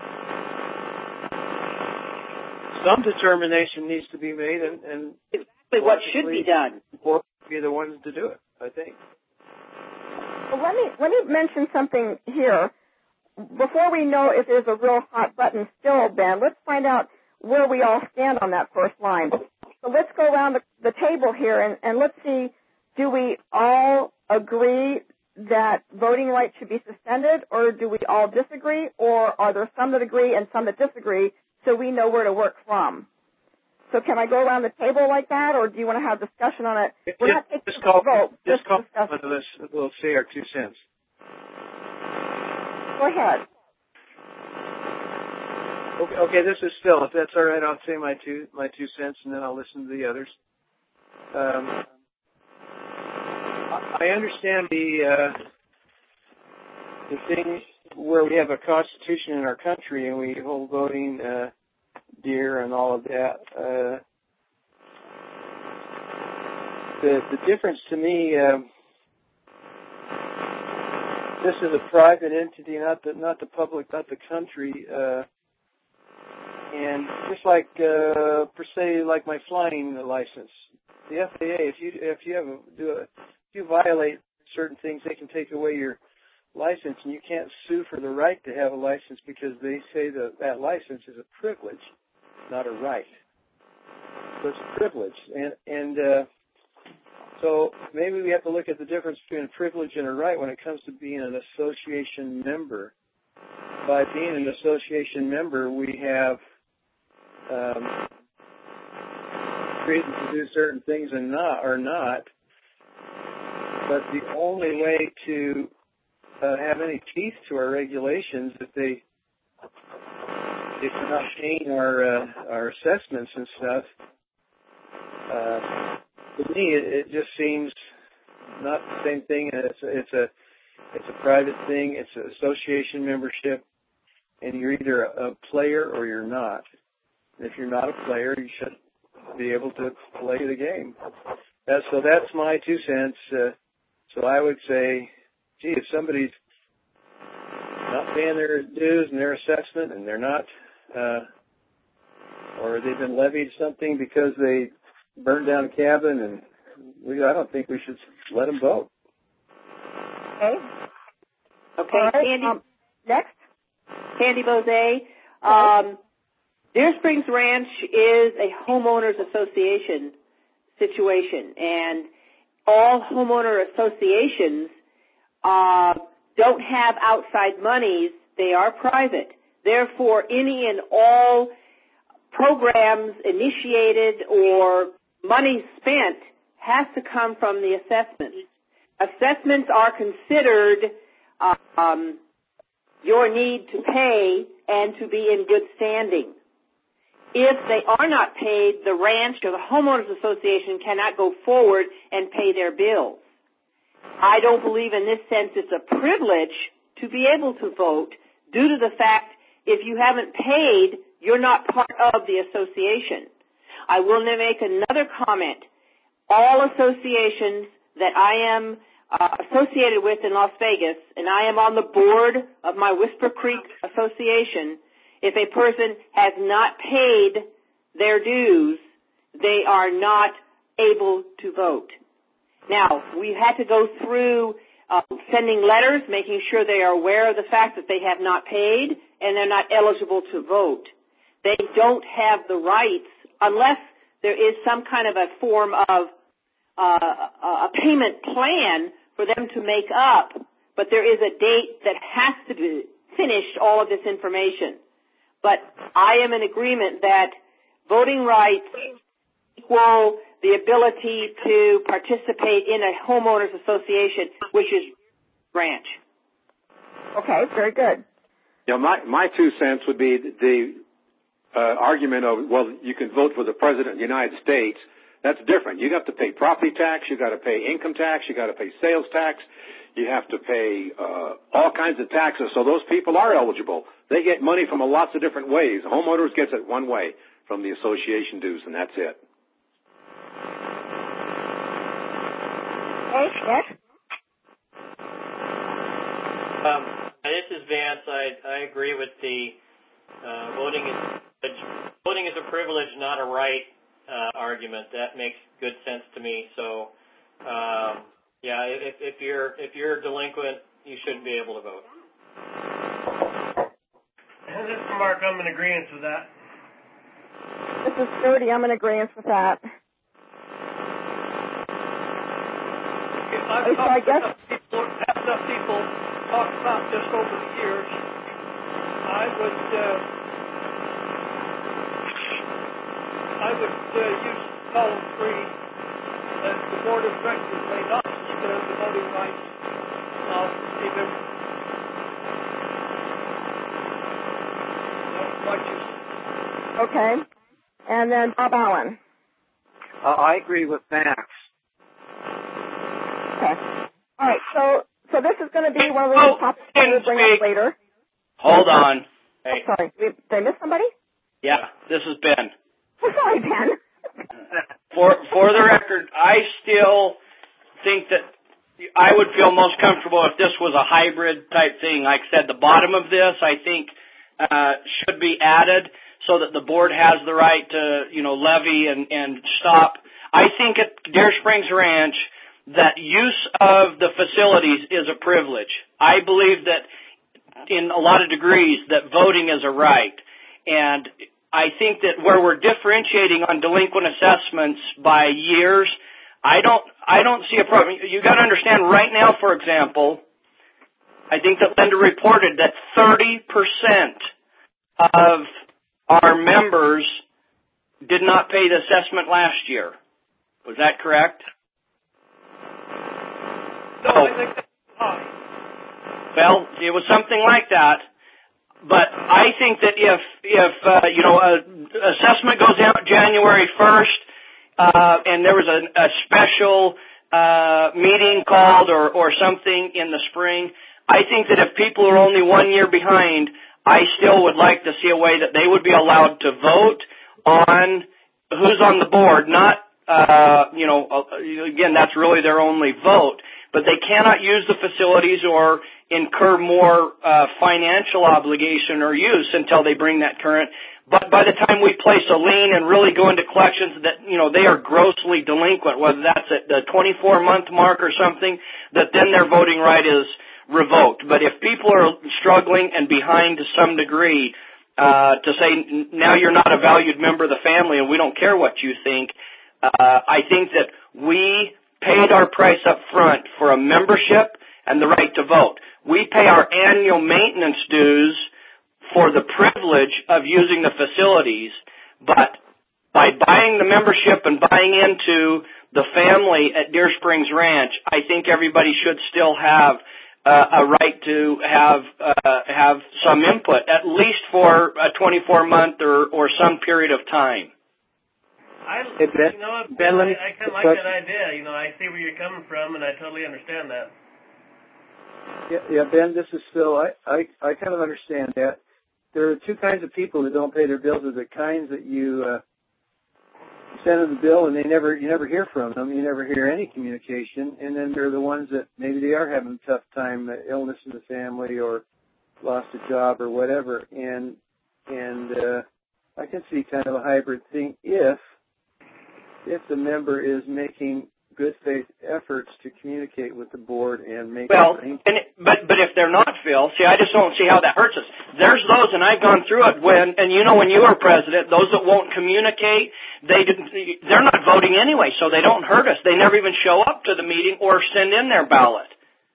Some determination needs to be made, and, and exactly what should be done. Or be the ones to do it, I think. Well, let me let me mention something here. Before we know if there's a real hot button still, Ben, let's find out where we all stand on that first line. So let's go around the, the table here and, and let's see, do we all agree that voting rights should be suspended, or do we all disagree, or are there some that agree and some that disagree, so we know where to work from? So can I go around the table like that, or do you want to have discussion on it? We're just, not taking just call, a vote. Just, Just call discuss. one of us. We'll say our two cents. Go ahead. Okay, okay, this is Phil. If that's all right, I'll say my two my two cents, and then I'll listen to the others. Um, I understand the uh, the thing where we have a constitution in our country and we hold voting uh, dear and all of that. Uh, the the difference to me, um, this is a private entity, not the not the public, not the country. Uh, And just like, uh, per se, like my flying license, the F A A, if you if you have a, do a, if you violate certain things, they can take away your license, and you can't sue for the right to have a license because they say that that license is a privilege, not a right. So it's a privilege, and and uh, so maybe we have to look at the difference between a privilege and a right when it comes to being an association member. By being an association member, we have Um, freedom to do certain things and not or not, but the only way to uh, have any teeth to our regulations if they if we're not paying our uh, our assessments and stuff. Uh, to me, it, it just seems not the same thing. It's a, it's a it's a private thing. It's an association membership, and you're either a player or you're not. If you're not a player, you should be able to play the game. That's, so that's my two cents. Uh, so I would say, gee, if somebody's not paying their dues and their assessment, and they're not, uh, or they've been levied something because they burned down a cabin, and we, I don't think we should let them vote. Okay. Okay, All right. Candy. Um, next. Candy Bose. Um, Deer Springs Ranch is a homeowners association situation, and all homeowner associations uh, don't have outside monies. They are private. Therefore, any and all programs initiated or money spent has to come from the assessments. Assessments are considered uh, um, your need to pay and to be in good standing. If they are not paid, the ranch or the homeowners association cannot go forward and pay their bills. I don't believe in this sense it's a privilege to be able to vote due to the fact if you haven't paid, you're not part of the association. I will make another comment. All associations that I am uh, associated with in Las Vegas, and I am on the board of my Whisper Creek Association, if a person has not paid their dues, they are not able to vote. Now, we had to go through uh, sending letters, making sure they are aware of the fact that they have not paid and they're not eligible to vote. They don't have the rights unless there is some kind of a form of uh, a payment plan for them to make up, but there is a date that has to be finished all of this information. But I am in agreement that voting rights equal the ability to participate in a homeowners association, which is ranch. Okay, very good. Yeah, my my two cents would be the uh, argument of, well, you can vote for the President of the United States, That's different. You have to pay property tax. You got to pay income tax. You got to pay sales tax. You have to pay uh, all kinds of taxes. So those people are eligible. They get money from a lots of different ways. Homeowners gets it one way from the association dues, and that's it. Hey, yes. Um, this is Vance. I, I agree with the uh, voting is voting is a privilege, not a right uh, argument. That makes good sense to me. So, um, yeah, if, if you're if you're delinquent, you shouldn't be able to vote. And this is Mark. I'm in agreement with that. This is Jody. I'm in agreement with that. I've So I talked to guess- enough people, had enough people talk about this over the years. I would, uh, I would uh, use column three that the board of directors may not suspend the voting rights of a member. That's my choice. Okay. And then Bob Allen. Uh, I agree with Max. Okay. All right. So, so this is going to be one of Oh, those topics that we'll bring up later. Hold on. Hey. Oh, sorry. Did I miss somebody? Yeah, this is Ben. Oh, sorry, Ben. For for the record, I still think that I would feel most comfortable if this was a hybrid type thing. Like I said, the bottom of this, I think, uh, should be added so that the board has the right to, you know, levy and, and stop. I think at Deer Springs Ranch, that use of the facilities is a privilege. I believe that in a lot of degrees that voting is a right. And I think that where we're differentiating on delinquent assessments by years, I don't I don't see a problem. You got to understand right now, for example, I think that Linda reported that thirty percent of our members did not pay the assessment last year. Was that correct? No, Oh. I think that's high. Well, it was something like that. But I think that if, if uh, you know, an assessment goes out January first, uh, and there was a, a special uh, meeting called or, or something in the spring, I think that if people are only one year behind, I still would like to see a way that they would be allowed to vote on who's on the board, not, uh, you know, again, that's really their only vote. But they cannot use the facilities or incur more uh, financial obligation or use until they bring that current. But by the time we place a lien and really go into collections that, you know, they are grossly delinquent, whether that's at the twenty-four month mark or something, that then their voting right is revoked. But if people are struggling and behind to some degree, uh, to say now you're not a valued member of the family and we don't care what you think, uh, I think that we paid our price up front for a membership and the right to vote. We pay our annual maintenance dues for the privilege of using the facilities, but by buying the membership and buying into the family at Deer Springs Ranch, I think everybody should still have uh, a right to have uh, have some input, at least for a twenty-four month or, or some period of time. I, Hey, Ben, you know, Ben, let me- I, I kind of like that idea. You know, I see where you're coming from, and I totally understand that. Yeah, yeah, Ben, this is Phil. I, I, I kind of understand that. There are two kinds of people that don't pay their bills. There's the kinds that you uh, send them the bill and they never, you never hear from them. You never hear any communication. And then there are the ones that maybe they are having a tough time, uh, illness in the family or lost a job or whatever. And and uh, I can see kind of a hybrid thing if if the member is making good faith efforts to communicate with the board and make Well, things. and it, but but if they're not, Phil, see, I just don't see how that hurts us. There's those, and I've gone through it when, and you know, when you were president, those that won't communicate, they didn't, they're not voting anyway, so they don't hurt us. They never even show up to the meeting or send in their ballot.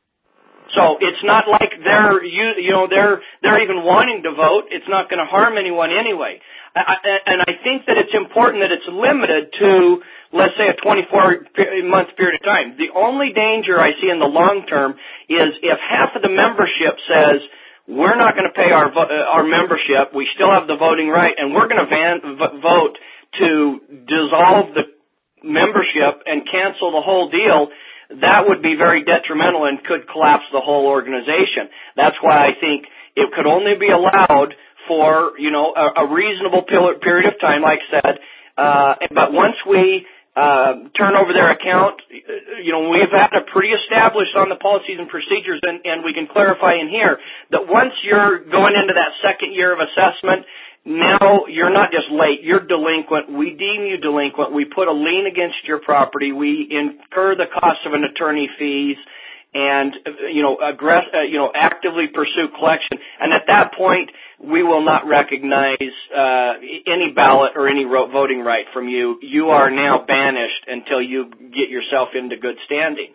So it's not like they're you you know they're they're even wanting to vote. It's not going to harm anyone anyway. I, I, and I think that it's important that it's limited to, let's say, a twenty-four month period of time. The only danger I see in the long term is if half of the membership says we're not going to pay our vo- our membership, we still have the voting right, and we're going to van- vote to dissolve the membership and cancel the whole deal, that would be very detrimental and could collapse the whole organization. That's why I think it could only be allowed for, you know, a, a reasonable period of time, like I said. Uh, but once we uh, turn over their account, you know, we've had it pretty established on the policies and procedures, and, and we can clarify in here that once you're going into that second year of assessment, now you're not just late, you're delinquent. We deem you delinquent. We put a lien against your property. We incur the cost of an attorney fees and, you know, aggress- uh, you know, actively pursue collection. And at that point, we will not recognize uh, any ballot or any voting right from you. You are now banished until you get yourself into good standing.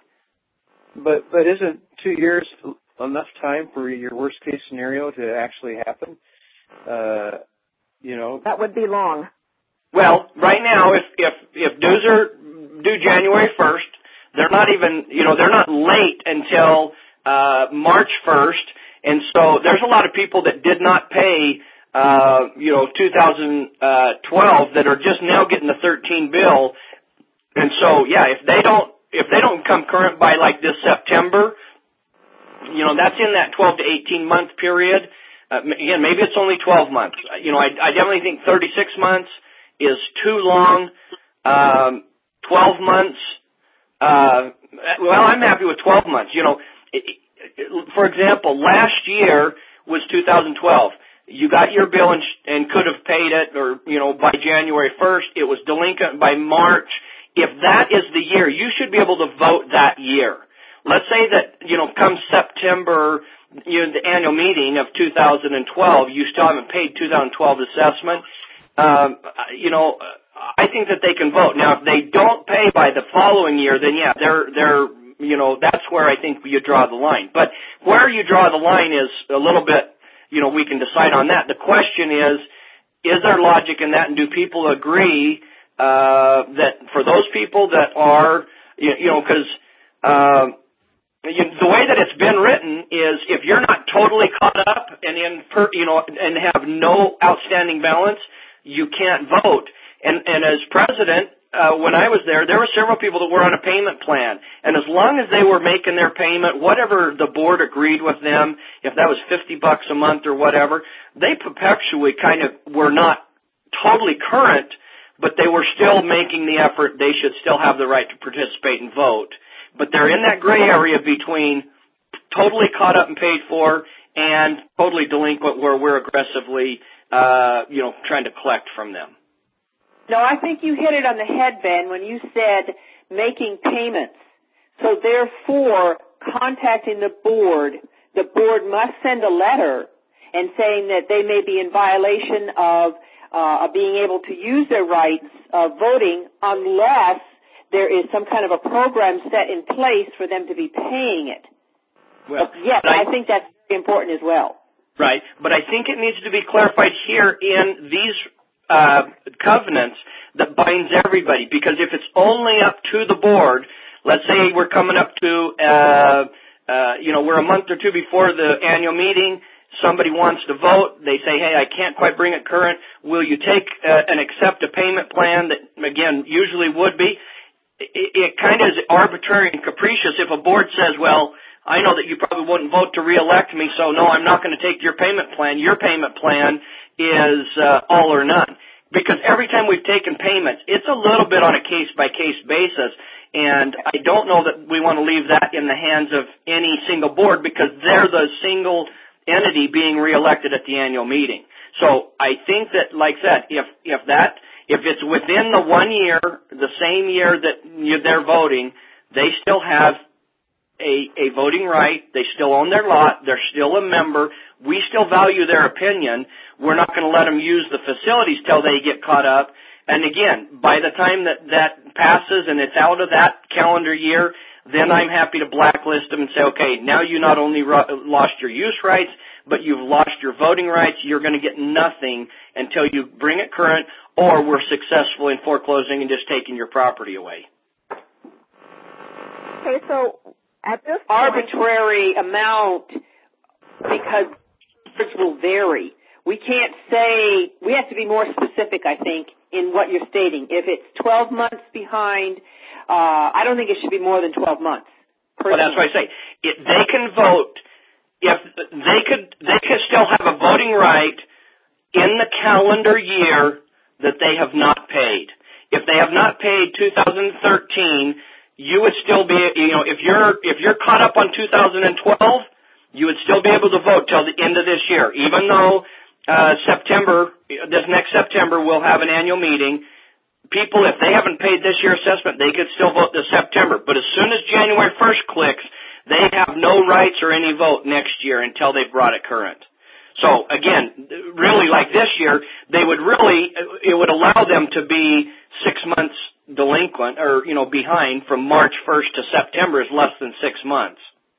But but isn't two years enough time for your worst case scenario to actually happen? Uh, you know, that would be long. Well, right now, if if if dues are due January first, they're not even, you know, they're not late until uh, March first, and so there's a lot of people that did not pay, uh, you know, two thousand twelve that are just now getting the thirteen bill, and so yeah, if they don't if they don't come current by like this September, you know, that's in that twelve to eighteen month period. Uh, again, maybe it's only twelve months. You know, I, I definitely think thirty-six months is too long. Um, twelve months, uh, well, I'm happy with twelve months. You know, it, it, for example, last year was two thousand twelve. You got your bill and, and could have paid it, or, you know, by January first. It was delinquent by March. If that is the year, you should be able to vote that year. Let's say that, you know, come September, you know, the annual meeting of two thousand twelve, you still haven't paid two thousand twelve assessment. Um, you know, I think that they can vote. Now, if they don't pay by the following year, then yeah, they're they're you know, that's where I think you draw the line. But where you draw the line is a little bit, you know, we can decide on that. The question is, is there logic in that, and do people agree uh, that for those people that are, you, you know, because uh, You, the way that it's been written is if you're not totally caught up and in, per, you know, and have no outstanding balance, you can't vote. And, and as president, uh, when I was there, there were several people that were on a payment plan. And as long as they were making their payment, whatever the board agreed with them, if that was fifty bucks a month or whatever, they perpetually kind of were not totally current, but they were still making the effort. They should still have the right to participate and vote. But they're in that gray area between totally caught up and paid for and totally delinquent, where we're aggressively, uh, you know, trying to collect from them. No, I think you hit it on the head, Ben, when you said making payments. So therefore, contacting the board, the board must send a letter and saying that they may be in violation of, uh, of being able to use their rights of voting unless there is some kind of a program set in place for them to be paying it. Well, yes, I, I think that's very important as well. Right, but I think it needs to be clarified here in these uh, covenants that binds everybody, because if it's only up to the board, let's say we're coming up to, uh, uh, you know, we're a month or two before the annual meeting, somebody wants to vote, they say, hey, I can't quite bring it current, will you take uh, and accept a payment plan that, again, usually would be? It, it kind of is arbitrary and capricious if a board says, well, I know that you probably wouldn't vote to reelect me, so no, I'm not going to take your payment plan. Your payment plan is uh, all or none. Because every time we've taken payments, it's a little bit on a case-by-case basis, and I don't know that we want to leave that in the hands of any single board because they're the single entity being reelected at the annual meeting. So I think that, like I said, if, if that... If it's within the one year, the same year that they're voting, they still have a, a voting right. They still own their lot. They're still a member. We still value their opinion. We're not going to let them use the facilities till they get caught up. And again, by the time that that passes and it's out of that calendar year, then I'm happy to blacklist them and say, okay, now you not only ro- lost your use rights, but you've lost your voting rights. You're going to get nothing until you bring it current, or we're successful in foreclosing and just taking your property away. Okay, so at this point, arbitrary amount, because it will vary. We can't say, we have to be more specific, I think, in what you're stating. If it's twelve months behind, uh, I don't think it should be more than twelve months. Well, that's what I say. It, they can vote if they could. They could still have a voting right in the calendar year that they have not paid. If they have not paid two thousand thirteen, you would still be. You know, if you're if you're caught up on two thousand twelve, you would still be able to vote till the end of this year, even though uh, September, this next September, we'll have an annual meeting. People, if they haven't paid this year's assessment, they could still vote this September. But as soon as January first clicks, they have no rights or any vote next year until they've brought it current. So again, really like this year, they would really, it would allow them to be six months delinquent or, you know, behind from March first to September is less than six months.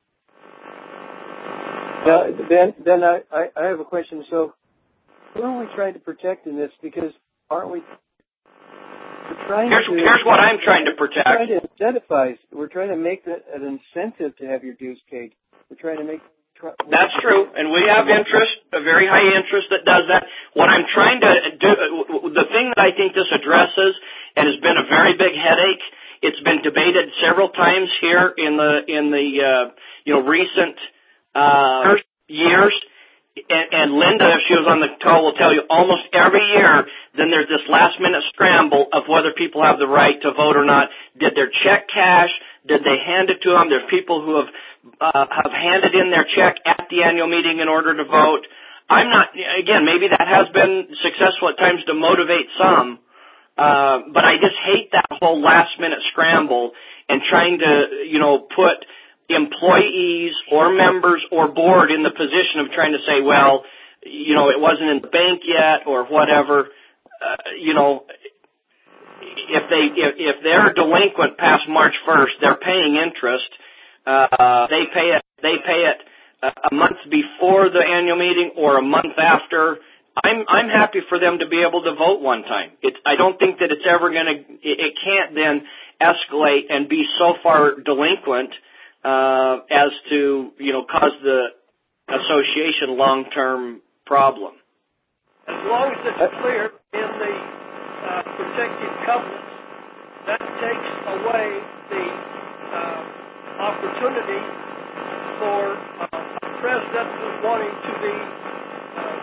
Now, Ben, Ben I, I, I have a question. So who are we trying to protect in this? Because aren't we we're trying here's, to... Here's what I'm trying to protect. We're trying to incentivize. We're trying to make it an incentive to have your dues paid. We're trying to make... Try, That's true, and we have interest, a very high interest that does that. What I'm trying to do, the thing that I think this addresses, and has been a very big headache, it's been debated several times here in the in the uh, you know recent uh, years. And, and Linda, if she was on the call, will tell you almost every year, then there's this last-minute scramble of whether people have the right to vote or not. Did their check cash? Did they hand it to them? There's people who have uh, have handed in their check at the annual meeting in order to vote. I'm not, again, maybe that has been successful at times to motivate some, uh, but I just hate that whole last-minute scramble and trying to, you know, put employees or members or board in the position of trying to say, well, you know, it wasn't in the bank yet or whatever. Uh, you know, if they if, if they're delinquent past March first, they're paying interest. Uh, they pay it. They pay it a month before the annual meeting or a month after. I'm I'm happy for them to be able to vote one time. It's I don't think that it's ever going to. It, it can't then escalate and be so far delinquent Uh, as to, you know, cause the association long-term problem. As long as it's clear in the uh, protective covenants, that takes away the uh, opportunity for uh, a president who's wanting to be uh,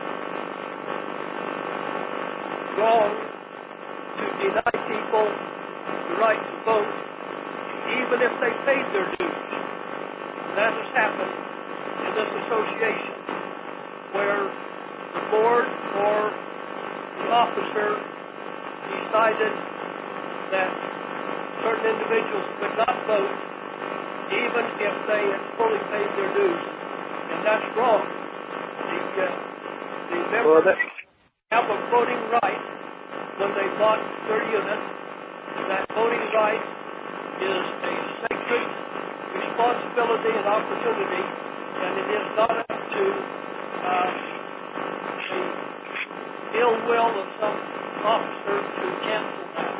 wrong to deny people the right to vote, even if they paid their dues. That has happened in this association where the board or the officer decided that certain individuals could not vote even if they had fully paid their dues. And that's wrong. The, uh, the members well, that... have a voting right when they bought their unit. That voting right is a sacred responsibility and opportunity, and it is not up to uh, the ill will of some officer to cancel that.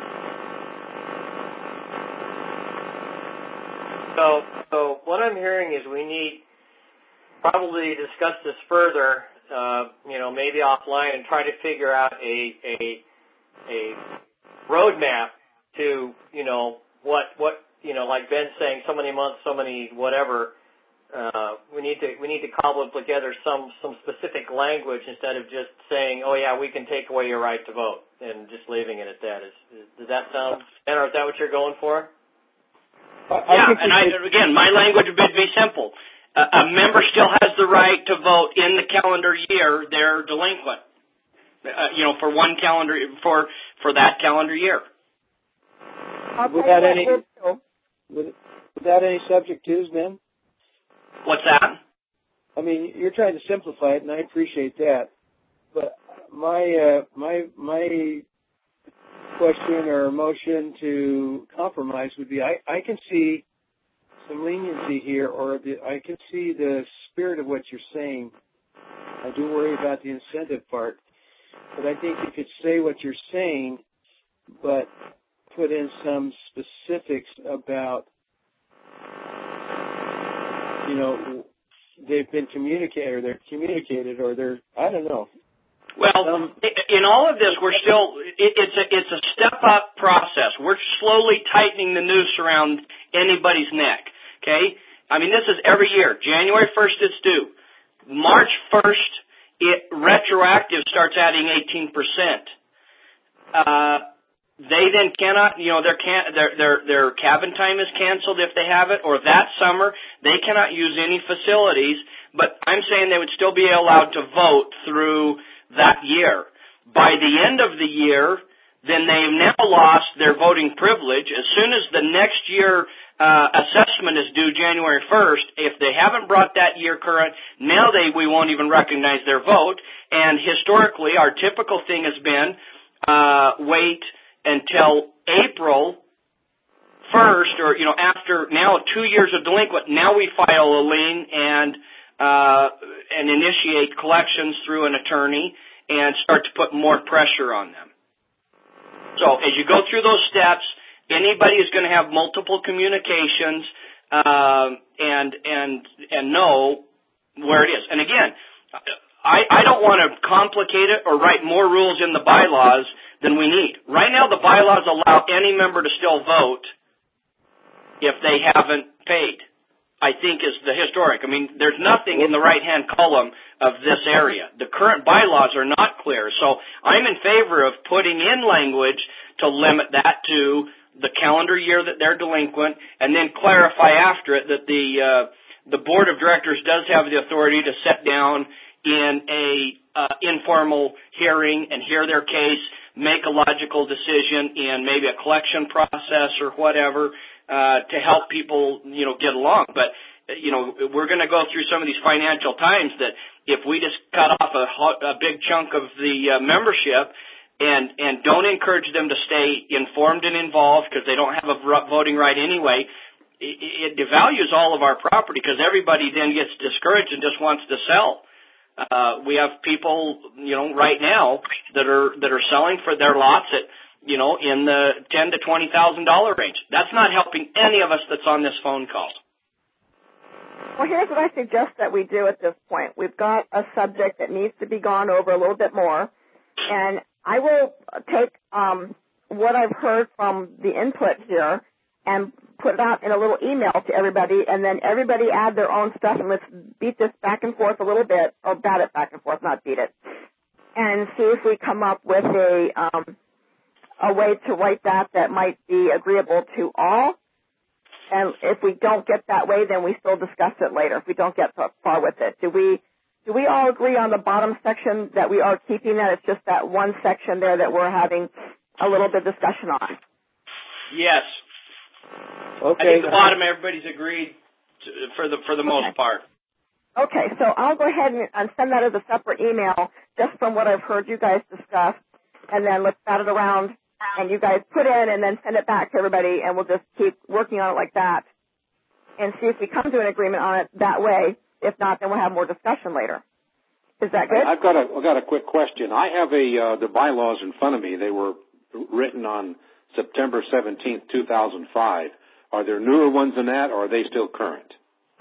So, so what I'm hearing is we need probably to discuss this further, uh, you know, maybe offline, and try to figure out a a a roadmap to, you know, what what. You know, like Ben's saying, so many months, so many whatever. Uh, we need to we need to cobble together some some specific language instead of just saying, oh yeah, we can take away your right to vote and just leaving it at that. Is, is does that sound? Ben, or is that what you're going for? I, I yeah, and I, again, my language would be simple. Uh, a member still has the right to vote in the calendar year they're delinquent. Uh, you know, for one calendar for for that calendar year. Without any. Without any subject twos, Ben? What's that? I mean, you're trying to simplify it, and I appreciate that. But my uh, my my question or motion to compromise would be: I, I can see some leniency here, or the, I can see the spirit of what you're saying. I do worry about the incentive part, but I think you could say what you're saying, but put in some specifics about, you know, they've been communicated, or they're communicated, or they're, I don't know. Well, Um, in all of this, we're still, it, it's a, it's a step-up process. We're slowly tightening the noose around anybody's neck, okay? I mean, this is every year. January first, it's due. March first, it retroactive starts adding eighteen percent. Uh, they then cannot, you know, their, can, their, their, their cabin time is canceled if they have it, or that summer, they cannot use any facilities, but I'm saying they would still be allowed to vote through that year. By the end of the year, then they've now lost their voting privilege. As soon as the next year uh, assessment is due January first, if they haven't brought that year current, now they we won't even recognize their vote. And historically, our typical thing has been uh, wait until April first, or you know, after now two years of delinquent. Now we file a lien and uh, and initiate collections through an attorney and start to put more pressure on them. So as you go through those steps, anybody is going to have multiple communications uh, and and and know where it is. And again, I, I don't want to complicate it or write more rules in the bylaws than we need. Right now, the bylaws allow any member to still vote if they haven't paid, I think is the historic. I mean, there's nothing in the right-hand column of this area. The current bylaws are not clear. So I'm in favor of putting in language to limit that to the calendar year that they're delinquent, and then clarify after it that the uh, the board of directors does have the authority to sit down in a uh, informal hearing and hear their case, make a logical decision in maybe a collection process or whatever uh, to help people, you know, get along. But you know, we're going to go through some of these financial times that if we just cut off a, a big chunk of the uh, membership and and don't encourage them to stay informed and involved because they don't have a voting right anyway, it, it devalues all of our property because everybody then gets discouraged and just wants to sell. Uh, we have people, you know, right now that are that are selling for their lots at, you know, in the ten to twenty thousand dollar range. That's not helping any of us that's on this phone call. Well, here's what I suggest that we do at this point. We've got a subject that needs to be gone over a little bit more, and I will take um, what I've heard from the input here and put it out in a little email to everybody, and then everybody add their own stuff, and let's beat this back and forth a little bit, or bat it back and forth, not beat it, and see if we come up with a um, a way to write that that might be agreeable to all. And if we don't get that way, then we still discuss it later if we don't get so far with it. Do we do we all agree on the bottom section that we are keeping that? It's just that one section there that we're having a little bit of discussion on. Yes. Okay. I think the bottom everybody's agreed to, for the for the most okay. part. Okay, so I'll go ahead and, and send that as a separate email just from what I've heard you guys discuss, and then let's bat it around. And you guys put in and then send it back to everybody, and we'll just keep working on it like that and see if we come to an agreement on it that way. If not, then we'll have more discussion later. Is that good? I've got a, I've got a quick question. I have a uh, the bylaws in front of me. They were written on September seventeenth, two thousand five. Are there newer ones than that, or are they still current?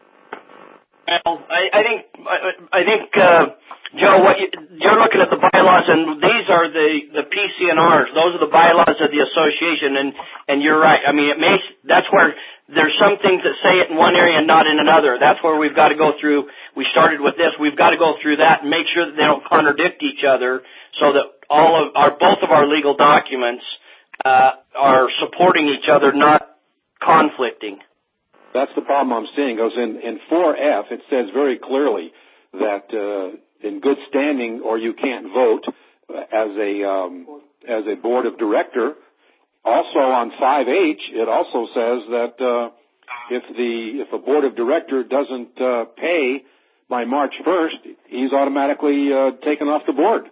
Well, I, I think I, I think uh, Joe, what you, you're looking at the bylaws, and these are the the P C N Rs. Those are the bylaws of the association, and and you're right. I mean, it may that's where there's some things that say it in one area and not in another. That's where we've got to go through. We started with this. We've got to go through that and make sure that they don't contradict each other, so that all of our both of our legal documents uh, are supporting each other, not conflicting. That's the problem I'm seeing. Goes in, in four F, it says very clearly that uh, in good standing or you can't vote as a um, as a board of director. Also on five H, it also says that uh, if the if a board of director doesn't uh, pay by March first, he's automatically uh, taken off the board.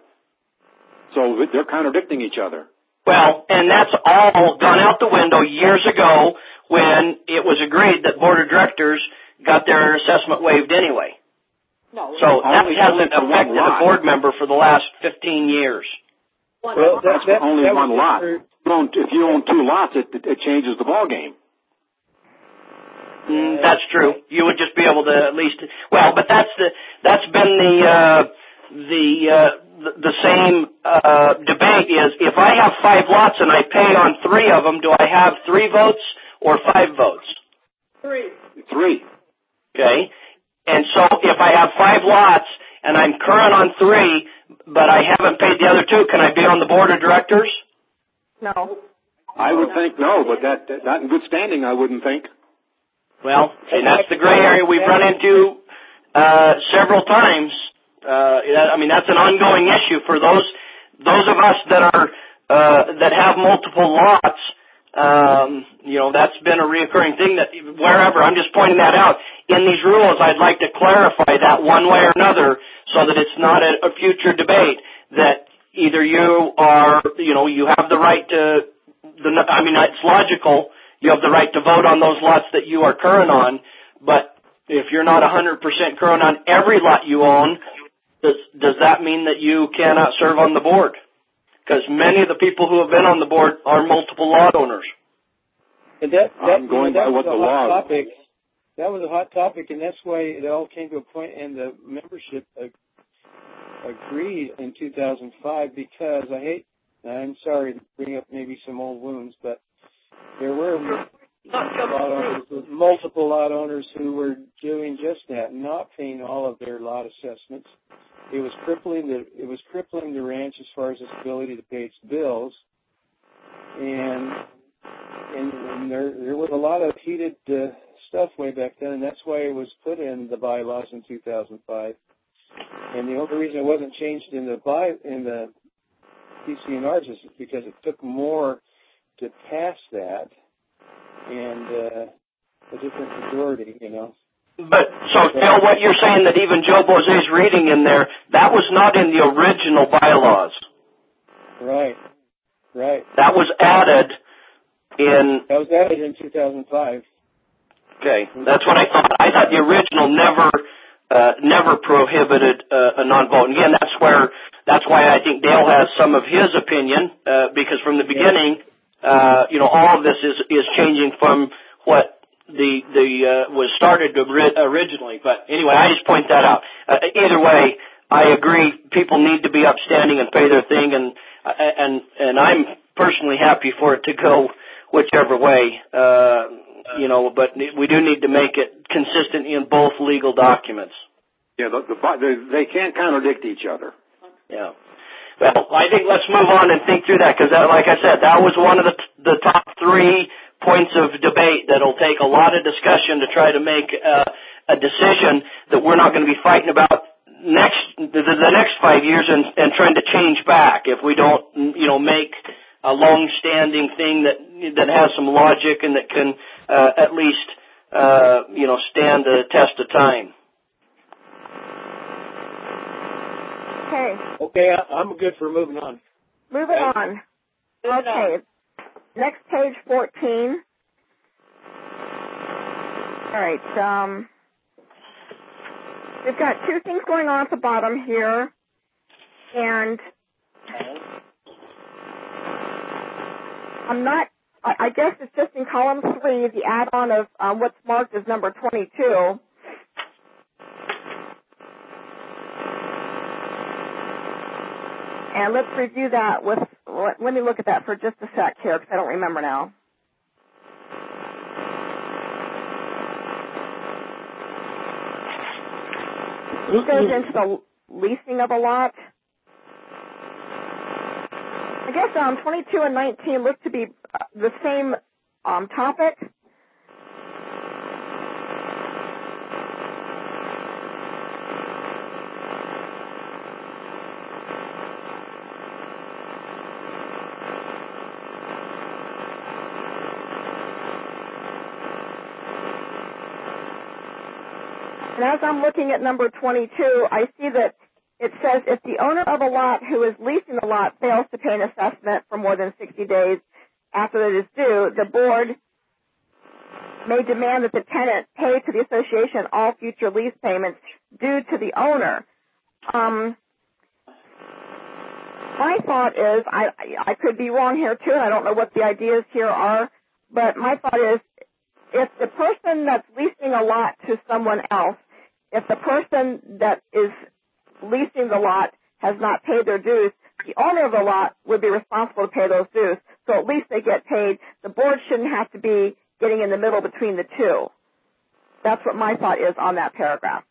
So they're contradicting each other. Well, and that's all gone out the window years ago when it was agreed that board of directors got their assessment waived anyway. No. So that only, hasn't only affected a board member for the last fifteen years. Well, that, that, only that one lot. Your... If you own, if you own two lots, it, it changes the ball game. Mm, that's true. You would just be able to at least. Well, but that's the that's been the uh, the uh, the, the same uh, debate is if I have five lots and I pay on three of them, do I have three votes or five votes? Three. Three. Okay. And so if I have five lots and I'm current on three, but I haven't paid the other two, can I be on the board of directors? No. I would think no, but that, that not in good standing, I wouldn't think. Well, and that's the gray area we've run into uh, several times. Uh, I mean, that's an ongoing issue for those those of us that are uh, that have multiple lots. Um, you know, that's been a reoccurring thing that wherever, I'm just pointing that out. In these rules, I'd like to clarify that one way or another so that it's not a, a future debate that either you are, you know, you have the right to, the, I mean, it's logical, you have the right to vote on those lots that you are current on, but if you're not one hundred percent current on every lot you own, does, does that mean that you cannot serve on the board? Because many of the people who have been on the board are multiple lot owners. And that, that, I'm going you know, that by was what a the hot law. topic. That was a hot topic, and that's why it all came to a point, and the membership ag- agreed in two thousand five. Because I hate, I'm sorry to bring up maybe some old wounds, but there were lot owners, multiple lot owners who were doing just that, not paying all of their lot assessments. It was crippling the it was crippling the ranch as far as its ability to pay its bills, and and, and there there was a lot of heated uh, stuff way back then, and that's why it was put in the bylaws in two thousand five. And the only reason it wasn't changed in the by in the P C N Rs is because it took more to pass that, and uh, a different majority, you know. But, so, Phil, what you're saying that even Joe Boze's reading in there, that was not in the original bylaws. Right, right. That was added in... That was added in two thousand five. Okay, that's what I thought. I thought the original never uh, never prohibited uh, a non-vote. And again, that's where, that's why I think Dale has some of his opinion, uh, because from the beginning, uh, you know, all of this is, is changing from what the the uh, was started originally. But anyway, I just point that out. Uh, either way, I agree. People need to be upstanding and pay their thing, and and and I'm personally happy for it to go whichever way. Uh, you know, but we do need to make it consistent in both legal documents. Yeah, the, the, they can't contradict each other. Yeah. Well, I think let's move on and think through that, because, like I said, that was one of the the top three points of debate that'll take a lot of discussion to try to make uh, a decision that we're not going to be fighting about next the, the next five years and, and trying to change back if we don't, you know, make a long-standing thing that that has some logic and that can uh, at least, uh, you know, stand the test of time. Okay. Okay, I'm good for moving on. Moving on. Okay. Next page, fourteen. All right. Um, we've got two things going on at the bottom here, and I'm not. I, I guess it's just in column three, the add-on of um, what's marked as number twenty-two. And let's review that with, let, let me look at that for just a sec here, because I don't remember now. This goes into the leasing of a lot. I guess um, twenty-two and nineteen look to be the same um, topic. And as I'm looking at number twenty-two, I see that it says if the owner of a lot who is leasing the lot fails to pay an assessment for more than sixty days after it is due, the board may demand that the tenant pay to the association all future lease payments due to the owner. Um, my thought is, I, I could be wrong here too, and I don't know what the ideas here are, but my thought is, if the person that's leasing a lot to someone else, if the person that is leasing the lot has not paid their dues, the owner of the lot would be responsible to pay those dues. So at least they get paid. The board shouldn't have to be getting in the middle between the two. That's what my thought is on that paragraph.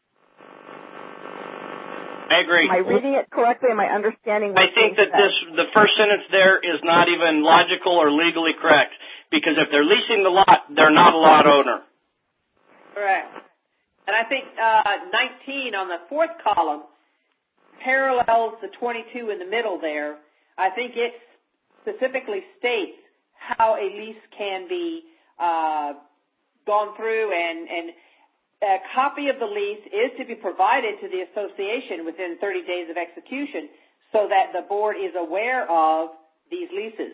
I agree. Am I reading it correctly? Am I understanding what I think that this, the first sentence there is not even logical or legally correct, because if they're leasing the lot, they're not a lot owner. Correct. And I think uh, nineteen on the fourth column parallels the twenty-two in the middle there. I think it specifically states how a lease can be uh, gone through, and, and a copy of the lease is to be provided to the association within thirty days of execution so that the board is aware of these leases.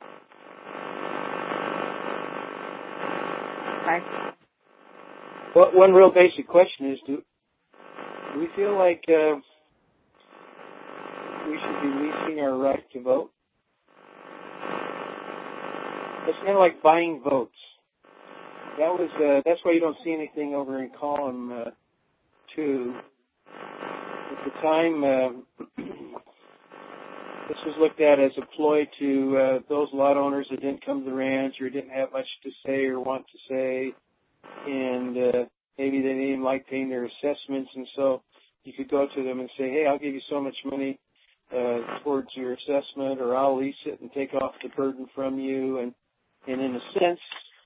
Okay. Well, one real basic question is, do, do we feel like uh, we should be leasing our right to vote? It's kind of like buying votes. That was uh, that's why you don't see anything over in column uh, two. At the time, uh, this was looked at as a ploy to uh, those lot owners that didn't come to the ranch or didn't have much to say or want to say, and uh, maybe they didn't even like paying their assessments, and so you could go to them and say, hey, I'll give you so much money uh, towards your assessment, or I'll lease it and take off the burden from you, and, and in a sense,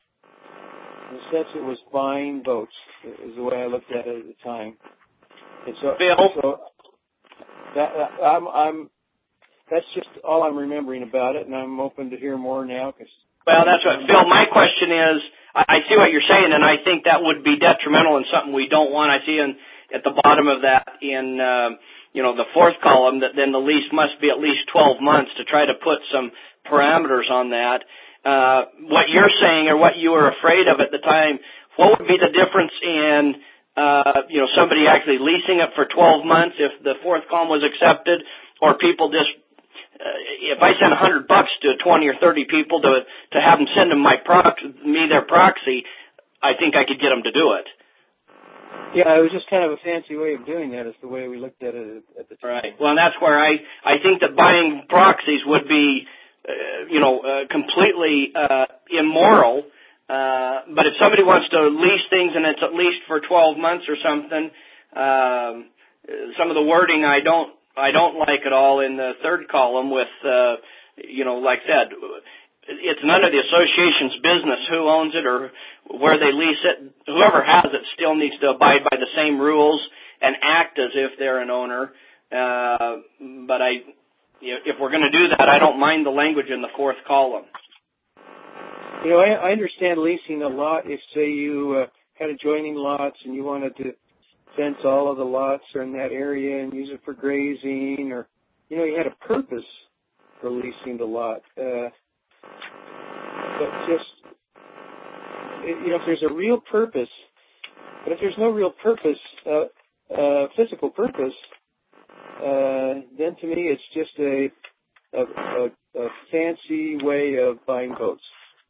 in a sense, it was buying votes, is the way I looked at it at the time. And so, Bill? so that, I'm, I'm, that's just all I'm remembering about it, and I'm open to hear more now. Cause well, that's what, Phil, my question is, I, I see what you're saying, and I think that would be detrimental and something we don't want. I see in, at the bottom of that in, uh, you know, the fourth column that then the lease must be at least twelve months to try to put some parameters on that. Uh, what you're saying or what you were afraid of at the time, what would be the difference in, uh, you know, somebody actually leasing it for twelve months if the fourth column was accepted, or people just, uh, if I send a hundred bucks to twenty or thirty people to, to have them send them my prox, me their proxy, I think I could get them to do it. Yeah, it was just kind of a fancy way of doing that is the way we looked at it at the time. Right. Well, and that's where I, I think that buying proxies would be, Uh, you know, uh, completely uh, immoral. Uh, but if somebody wants to lease things and it's at least for twelve months or something, um, some of the wording I don't I don't like at all in the third column with, uh, you know, like I said, it's none of the association's business who owns it or where they lease it. Whoever has it still needs to abide by the same rules and act as if they're an owner. Uh, but I... If we're going to do that, I don't mind the language in the fourth column. You know, I, I understand leasing a lot if, say, you uh, had adjoining lots and you wanted to fence all of the lots in that area and use it for grazing, or, you know, you had a purpose for leasing the lot. Uh, but just, you know, if there's a real purpose, but if there's no real purpose, uh, uh, physical purpose, Uh, then to me it's just a, a, a, a fancy way of buying votes.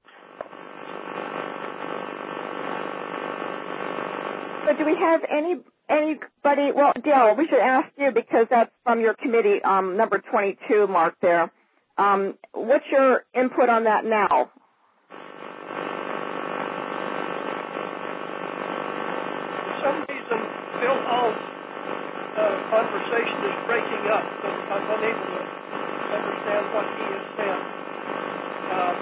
So do we have any anybody? Well, Dale, we should ask you because that's from your committee, um, number twenty-two, mark there. Um, what's your input on that now? For some reason, Bill Hall's uh, conversation is breaking up, so I'm unable to understand what he has said. Uh,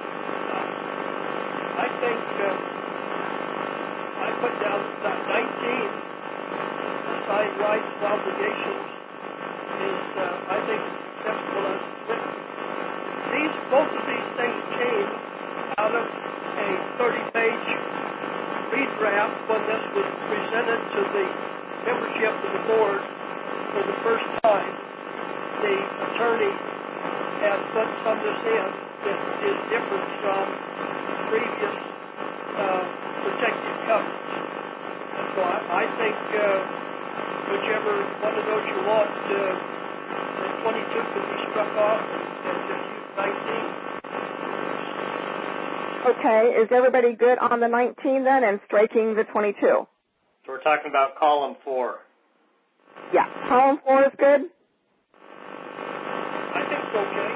I think uh, I put down that nineteen, assigned rights and obligations, is, uh, I think, acceptable as written. These, both of these things came out of a thirty-page redraft when this was presented to the membership of the board for the first time. The attorney had put some of this in that is different from previous uh, protective covenants. And so I, I think uh, whichever one of those you want, uh, the twenty-two can be struck off and, and just use nineteen. Okay, is everybody good on the nineteen then and striking the twenty-two? So we're talking about column four. Yeah, column four is good? I think it's okay.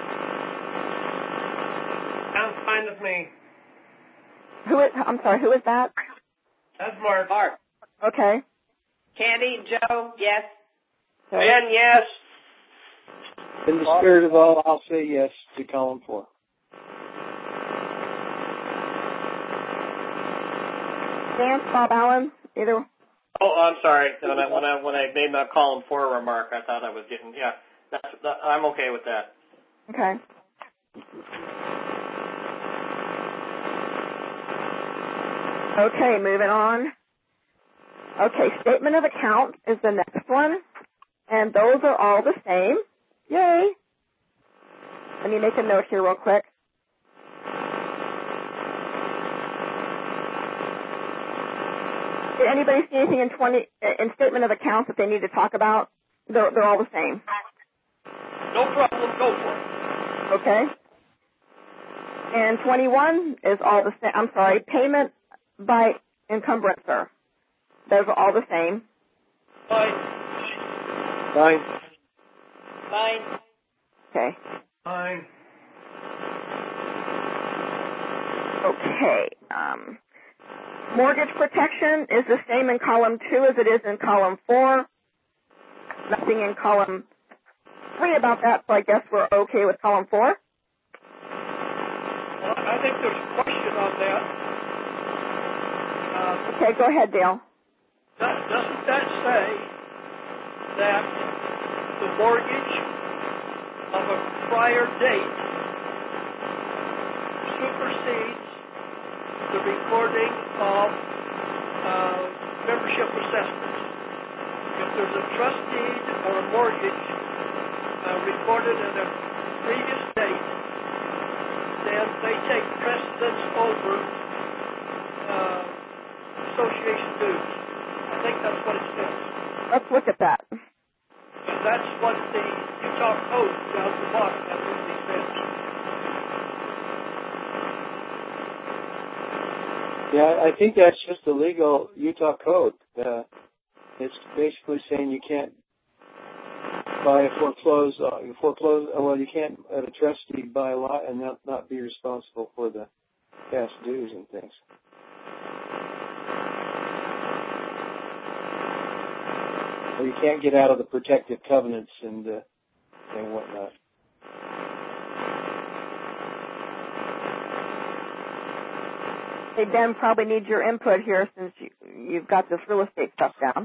Sounds fine with me. Who is, I'm sorry, who is that? That's Mark. Mark. Okay. Candy, Joe, yes. Okay. Ben, yes. In the spirit of all, I'll say yes to column four. Dan, Bob Allen, either. Oh, I'm sorry. When I when I when I made my column four remark, I thought I was getting yeah. That's that, I'm okay with that. Okay. Okay, moving on. Okay, statement of account is the next one, and those are all the same. Yay! Let me make a note here real quick. Did anybody see anything in twenty in statement of accounts that they need to talk about? They're, they're all the same. No problem. Go for it. Okay. And twenty-one is all the same. I'm sorry, payment by encumbrancer. Those are all the same. Fine. Fine. Fine. Okay. Fine. Okay. Um, mortgage protection is the same in column two as it is in column four. Nothing in column three about that, so I guess we're okay with column four. Well, I think there's a question on that. Uh, Okay, go ahead, Dale. that, doesn't that say that the mortgage of a prior date supersedes the recording of uh, membership assessment? If there's a trust deed or a mortgage uh, recorded at a previous date, then they take precedence over uh, association dues. I think that's what it says. Let's look at that. And that's what the Utah Code down at the bottom has really said. Yeah, I think that's just the legal Utah code. Uh, it's basically saying you can't buy a foreclosed, uh, foreclose. Well, you can't at a trust deed buy a lot and not not be responsible for the past dues and things. Or you can't get out of the protective covenants and uh, and whatnot. Hey, Ben probably needs your input here since you, you've got this real estate stuff down.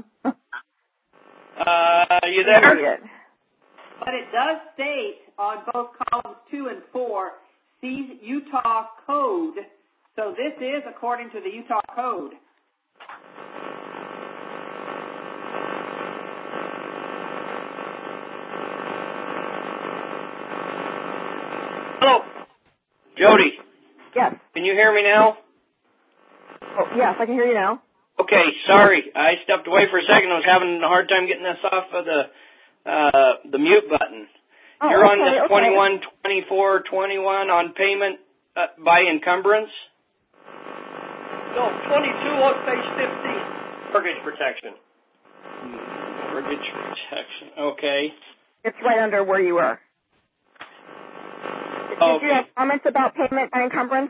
Uh, you there? But it does state on both columns two and four, see Utah Code. So this is according to the Utah Code. Hello, Jody. Yes. Can you hear me now? Oh, yes, I can hear you now. Okay, sorry. I stepped away for a second. I was having a hard time getting this off of the uh, the mute button. Oh, You're on okay, this okay. twenty-one, twenty-four, twenty-one on payment uh, by encumbrance? No, twenty-two on page fifteen. Mortgage protection. Mortgage protection. Okay. It's right under where you were. Did Okay. you have comments about payment by encumbrance?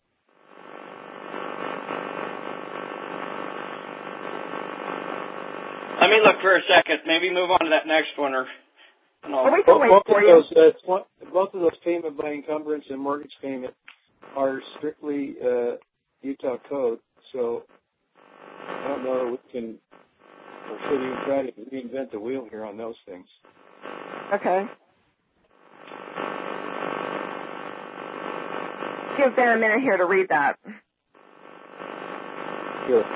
Let me look for a second. Maybe move on to that next one, or no. Well, we can Both, wait both for of you. those, uh, tw- both of those payment by encumbrance and mortgage payment are strictly uh, Utah code. So I don't know that we can, or should even try to reinvent the wheel here on those things. Okay. Give Ben a minute here to read that. Sure.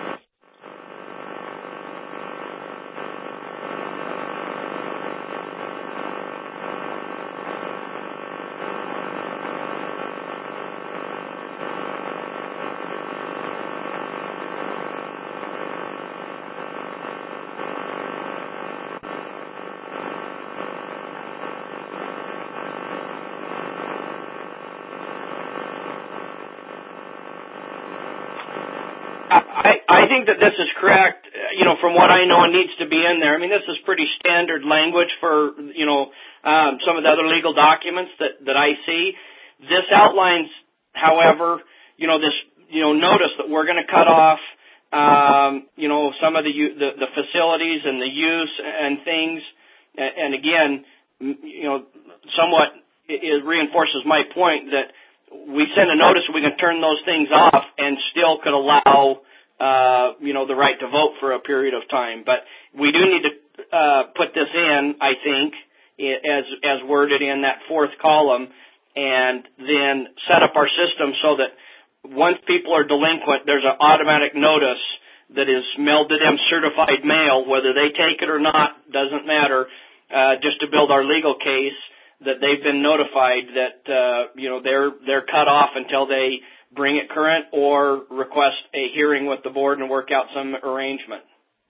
I, I think that this is correct. you know, from what I know, it needs to be in there. I mean, this is pretty standard language for, you know, um, some of the other legal documents that, that I see. This outlines, however, you know, this, you know, notice that we're going to cut off, um, you know, some of the, the the facilities and the use and things. And again, you know, somewhat it reinforces my point that we send a notice, we can turn those things off and still could allow, uh, you know, the right to vote for a period of time. But we do need to uh, put this in, I think, as as worded in that fourth column, and then set up our system so that once people are delinquent, there's an automatic notice that is mailed to them, certified mail, whether they take it or not, doesn't matter, uh, just to build our legal case that they've been notified that, uh, you know, they're, they're cut off until they bring it current or request a hearing with the board and work out some arrangement.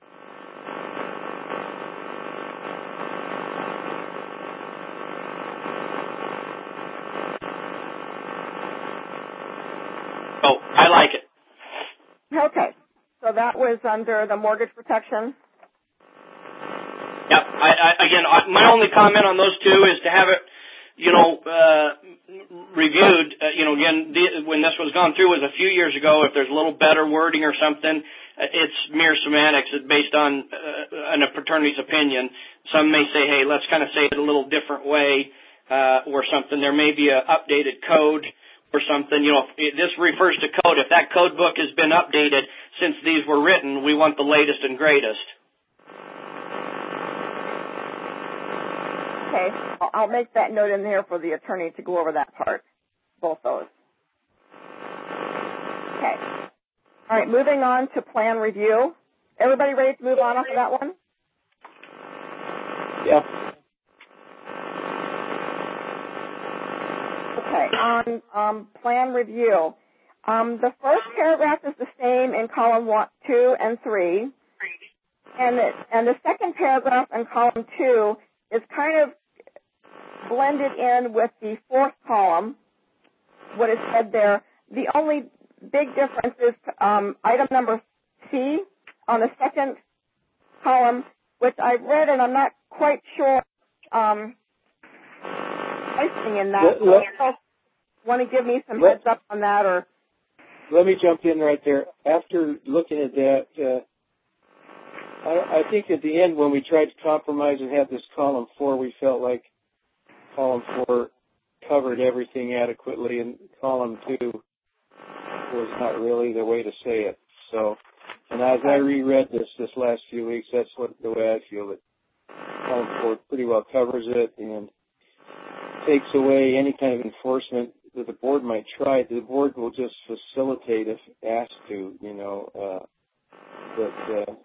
Oh, I like it. Okay. So that was under the mortgage protection? Yep. I, I, again, I, my only comment on those two is to have it, you know, uh, reviewed. Uh, you know, again, the, when this was gone through was a few years ago. If there's a little better wording or something, it's mere semantics. It's based on uh, an attorney's opinion. Some may say, hey, let's kind of say it a little different way uh, or something. There may be an updated code or something. You know, if this refers to code. If that code book has been updated since these were written, we want the latest and greatest. Okay, I'll make that note in there for the attorney to go over that part, both those. Okay. All right, moving on to plan review. Everybody ready to move on off of that one? Yeah. Okay, on um, plan review. Um, the first paragraph is the same in column one, two and three, and the, and the second paragraph in column two is kind of blended in with the fourth column, what is said there. The only big difference is um, item number C on the second column, which I've read and I'm not quite sure um, pricing in that. Let, let, so want to give me some let, heads up on that? Or let me jump in right there. After looking at that, uh, I, I think at the end when we tried to compromise and have this column four, we felt like column four covered everything adequately, and column two was not really the way to say it. So, and as I reread this this last few weeks, that's what the way I feel it. Column four pretty well covers it and takes away any kind of enforcement that the board might try. The board will just facilitate if asked to, you know. Uh, but uh,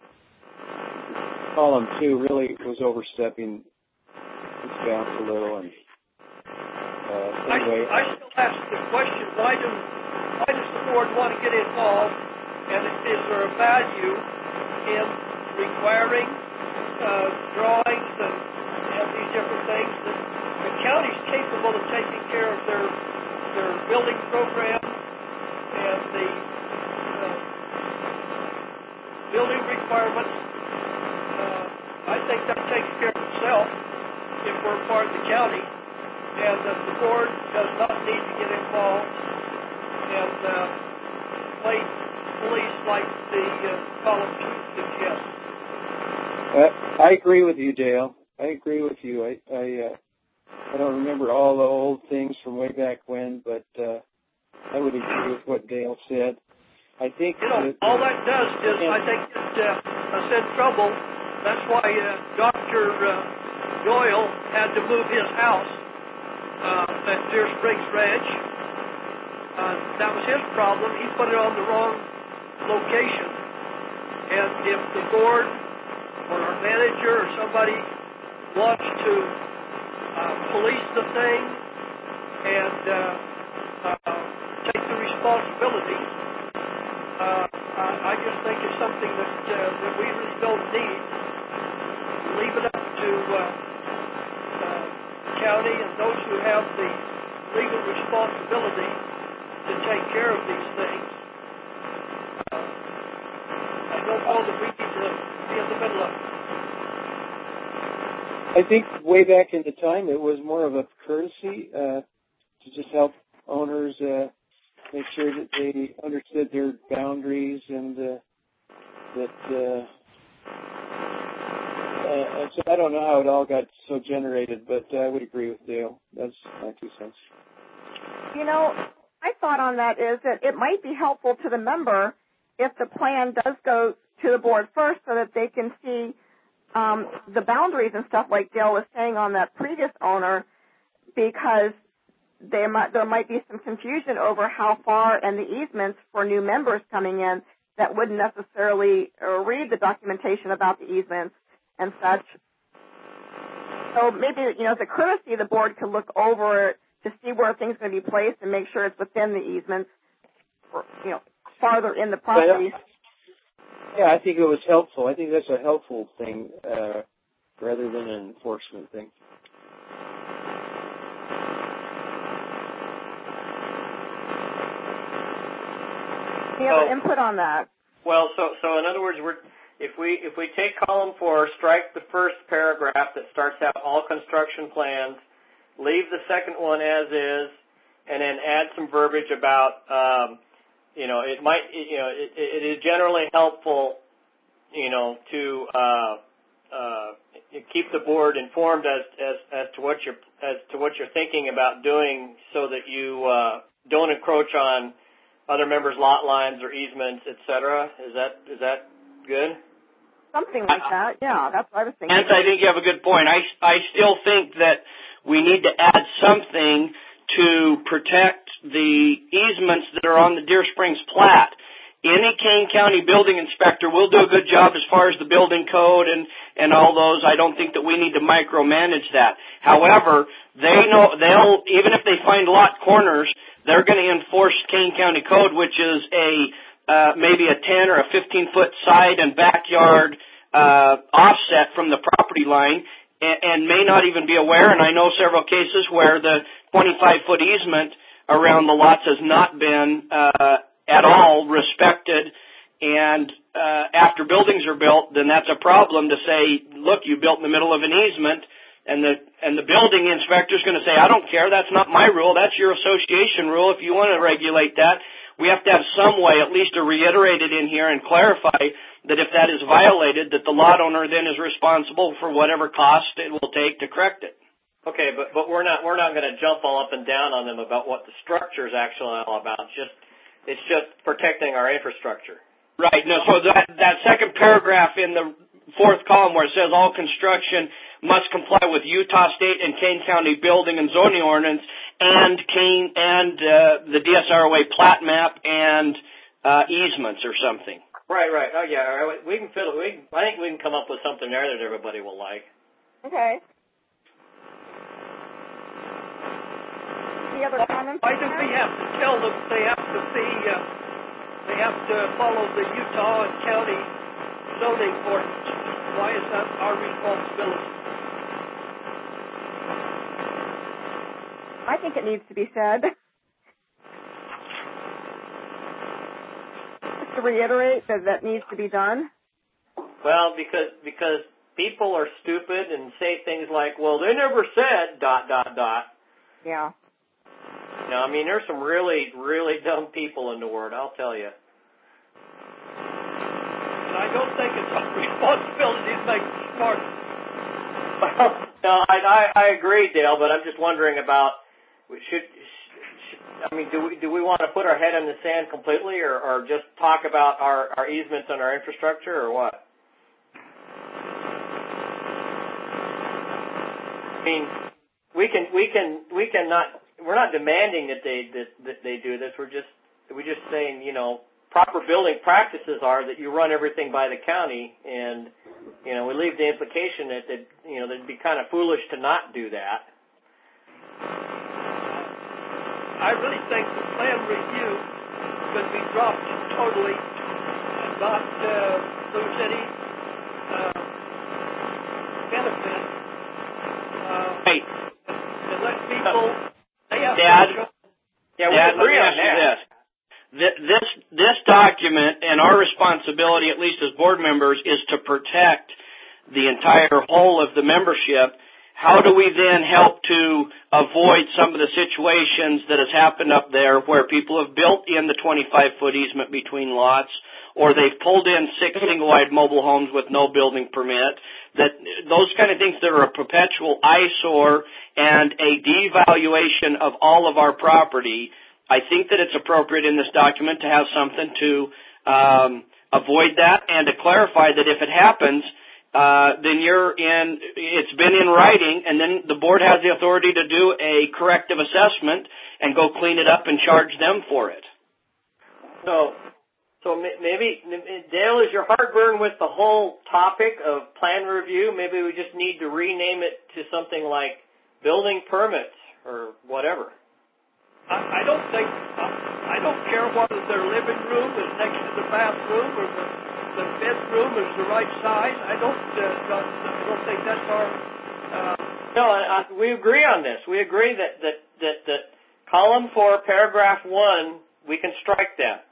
column two really was overstepping its bounds a little. And uh, anyway, I, I still ask the question: Why do why does the board want to get involved? And is there a value in requiring uh, drawings and, and these different things that the county's capable of taking care of their their building program and the uh, building requirements? Uh, I think that takes care of itself if we're part of the county, and that the board does not need to get involved and uh, play police like the uh, column two suggests. Uh, I agree with you, Dale. I agree with you. I I, uh, I don't remember all the old things from way back when, but uh, I would agree with what Dale said. I think you know that, all that does is I think it uh, us in trouble. That's why uh, Doctor Uh, Doyle had to move his house uh, at Deer Springs Ranch. Uh, that was his problem. He put it on the wrong location. And if the board or our manager or somebody wants to uh, police the thing and uh, uh, take the responsibility, uh, I, I just think it's something that, uh, that we really don't need. Leave it up to uh, uh, county and those who have the legal responsibility to take care of these things. Uh, I don't know that we need to be in the middle of it. I think way back in the time it was more of a courtesy uh, to just help owners uh, make sure that they understood their boundaries and uh, that. Uh, uh, and so I don't know how it all got so generated, but I would agree with Dale. That's my two cents. You know, my thought on that is that it might be helpful to the member if the plan does go to the board first so that they can see um, the boundaries and stuff like Dale was saying on that previous owner, because there might, there might be some confusion over how far and the easements for new members coming in that wouldn't necessarily uh, read the documentation about the easements and such. So maybe, you know, as a courtesy, the board could look over it to see where things are going to be placed and make sure it's within the easements, or, you know, farther in the property. Yeah, I think it was helpful. I think that's a helpful thing uh, rather than an enforcement thing. Any other Oh. input on that? Well, so so in other words, we're if we if we take column four, strike the first paragraph that starts out all construction plans, leave the second one as is, and then add some verbiage about um, you know it might you know it, it is generally helpful you know to uh, uh, keep the board informed as, as as to what you're as to what you're thinking about doing, so that you uh, don't encroach on other members' lot lines or easements, et cetera. Is that is that good? Something like that, yeah. That's what I was thinking. And I think you have a good point. I, I still think that we need to add something to protect the easements that are on the Deer Springs plat. Any Kane County building inspector will do a good job as far as the building code and, and all those. I don't think that we need to micromanage that. However, they know they'll even if they find lot corners, they're going to enforce Kane County code, which is a uh, maybe a ten or a fifteen foot side and backyard uh, offset from the property line, and, and may not even be aware. And I know several cases where the twenty-five foot easement around the lots has not been uh, at all respected, and uh, after buildings are built, then that's a problem to say, look, you built in the middle of an easement, and the and the building inspector's going to say, I don't care, that's not my rule, that's your association rule. If you want to regulate that, we have to have some way at least to reiterate it in here and clarify that if that is violated, that the lot owner then is responsible for whatever cost it will take to correct it. Okay, but but we're not we're not going to jump all up and down on them about what the structure is actually all about. It's just It's just protecting our infrastructure. Right. No, so that, that second paragraph in the fourth column where it says all construction must comply with Utah State and Kane County building and zoning ordinance and Kane and uh, the D S R O A plat map and uh, easements or something. Right, right. Oh, yeah. All right. We can fiddle. We can, I think we can come up with something there that everybody will like. Okay. Any other comments? Why do we have to tell them they have to be, uh, they have to follow the Utah and county zoning ordinance? Why is that our responsibility? I think it needs to be said. Just to reiterate that that needs to be done. Well, because because people are stupid and say things like, well, they never said dot, dot, dot. Yeah. No, I mean, there's some really, really dumb people in the world, I'll tell you. And I don't think it's our responsibility to make them smarter. Well, no, I, I, I agree, Dale, but I'm just wondering about, should, should I mean, do we do we want to put our head in the sand completely, or, or just talk about our, our easements and our infrastructure, or what? I mean, we can we can we can not. We're not demanding that they that, that they do this. We're just we're just saying, you know, proper building practices are that you run everything by the county, and you know, we leave the implication that that you know they'd be kind of foolish to not do that. I really think the plan review could be dropped totally and not uh, lose any uh, benefit. Uh, Hey, and let people. Dad, Yeah, we Dad, let agree me on ask you that. this. this this document and our responsibility, at least as board members, is to protect the entire whole of the membership. How do we then help to avoid some of the situations that has happened up there where people have built in the twenty-five foot easement between lots, or they've pulled in six single-wide mobile homes with no building permit, that those kind of things that are a perpetual eyesore and a devaluation of all of our property. I think that it's appropriate in this document to have something to um, avoid that and to clarify that if it happens, Uh, then you're in, it's been in writing, and then the board has the authority to do a corrective assessment and go clean it up and charge them for it. So, so maybe, Dale, is your heartburn with the whole topic of plan review? Maybe we just need to rename it to something like building permits or whatever. I, I don't think, I, I don't care whether their living room is next to the bathroom or the the bedroom is the right size. I don't, uh, don't, I don't think that's our. Uh, no, I, I, we agree on this. We agree that that that that column four, paragraph one, we can strike that.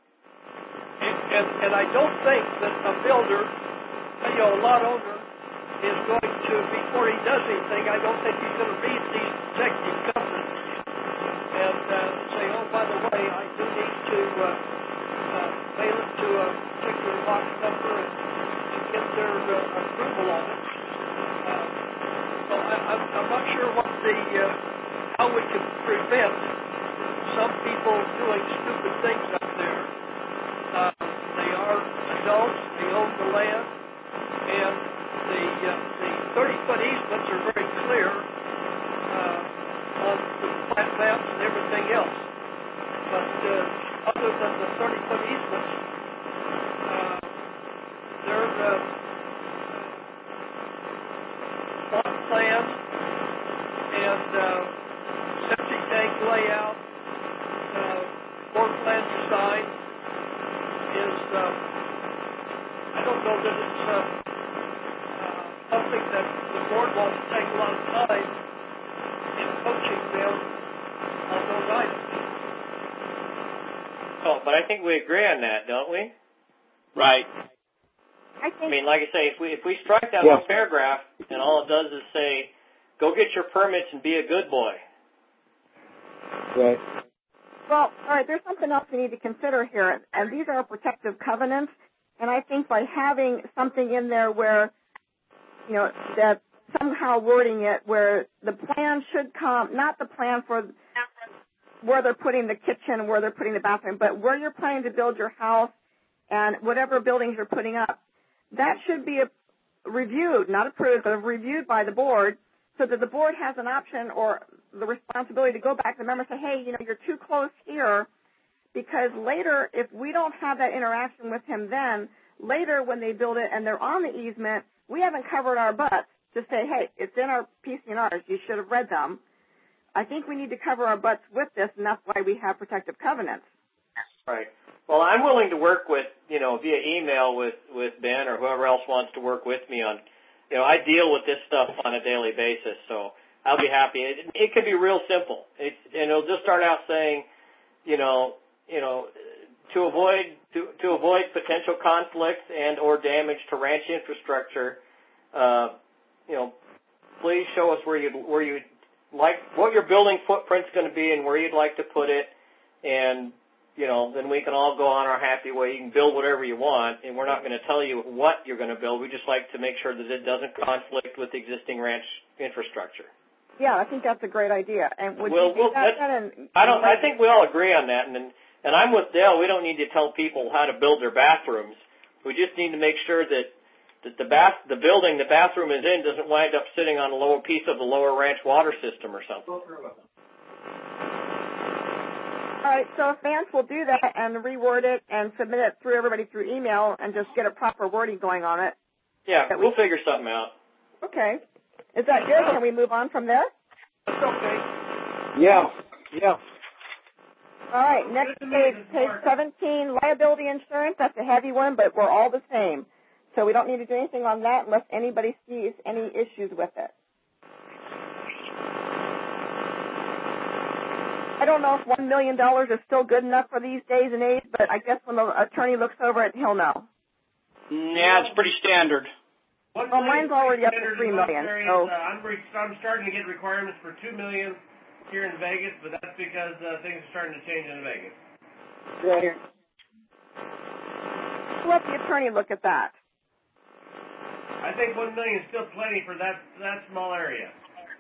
And and, and I don't think that a builder, you know, a lot owner, is going to before he does anything. I don't think he's going to read these executive covenants and uh, say, oh, by the way, I do need to. Uh, Uh, mail it to a particular box number and, and get their uh, approval on it. Uh, so I, I'm, I'm not sure what the uh, how we can prevent some people doing stupid things up there. Uh, they are adults. They own the land, and the uh, the thirty foot easements are very clear uh, on the plat maps and everything else. But uh, other than the thirty foot easements, uh, they're uh, plot plans and uh, septic tank layout, uh, floor plan design is, uh, I don't know that it's uh, uh, something that the board wants to take a lot of time in coaching them on those items. Oh, but I think we agree on that, don't we? Right. I think. I mean, like I say, if we if we strike that Yeah. one paragraph and all it does is say, "Go get your permits and be a good boy." Right. Well, all right, there's something else we need to consider here, and these are protective covenants, and I think by having something in there where, you know, that somehow wording it where the plan should come, not the plan for where they're putting the kitchen, where they're putting the bathroom, but where you're planning to build your house and whatever buildings you're putting up, that should be a, reviewed, not approved, but reviewed by the board so that the board has an option or the responsibility to go back to the member and say, hey, you know, you're too close here, because later, if we don't have that interaction with him then, later when they build it and they're on the easement, we haven't covered our butts to say, hey, it's in our P C N Rs, you should have read them. I think we need to cover our butts with this, and that's why we have protective covenants. Right. Well, I'm willing to work with, you know, via email with, with Ben or whoever else wants to work with me on, you know, I deal with this stuff on a daily basis, so I'll be happy. It, it can be real simple. It's, and it'll just start out saying, you know, you know, to avoid to, to avoid potential conflicts and or damage to ranch infrastructure, uh, you know, please show us where you where you like what your building footprint's going to be and where you'd like to put it, and you know, then we can all go on our happy way. You can build whatever you want, and we're not going to tell you what you're going to build. We just like to make sure that it doesn't conflict with existing ranch infrastructure. Yeah, I think that's a great idea. And would Well, you do well, that? that- And, I don't. I think we all agree on that, and and I'm with Dale. We don't need to tell people how to build their bathrooms. We just need to make sure that that the bath, the building the bathroom is in doesn't wind up sitting on a lower piece of the lower ranch water system or something. All right, so if Vance will do that and reword it and submit it through everybody through email and just get a proper wording going on it. Yeah, we'll figure something out. Okay. Is that good? Can we move on from there? That's okay. Yeah. Yeah. All right, next page, page seventeen, liability insurance. That's a heavy one, but we're all the same. So we don't need to do anything on that unless anybody sees any issues with it. I don't know if one million dollars is still good enough for these days and age, but I guess when the attorney looks over it, he'll know. Yeah, it's pretty standard. Well, mine's already up to three million. So uh, I'm, re- I'm starting to get requirements for two million here in Vegas, but that's because uh, things are starting to change in Vegas. Right. Let the attorney look at that. I think one million is still plenty for that that small area.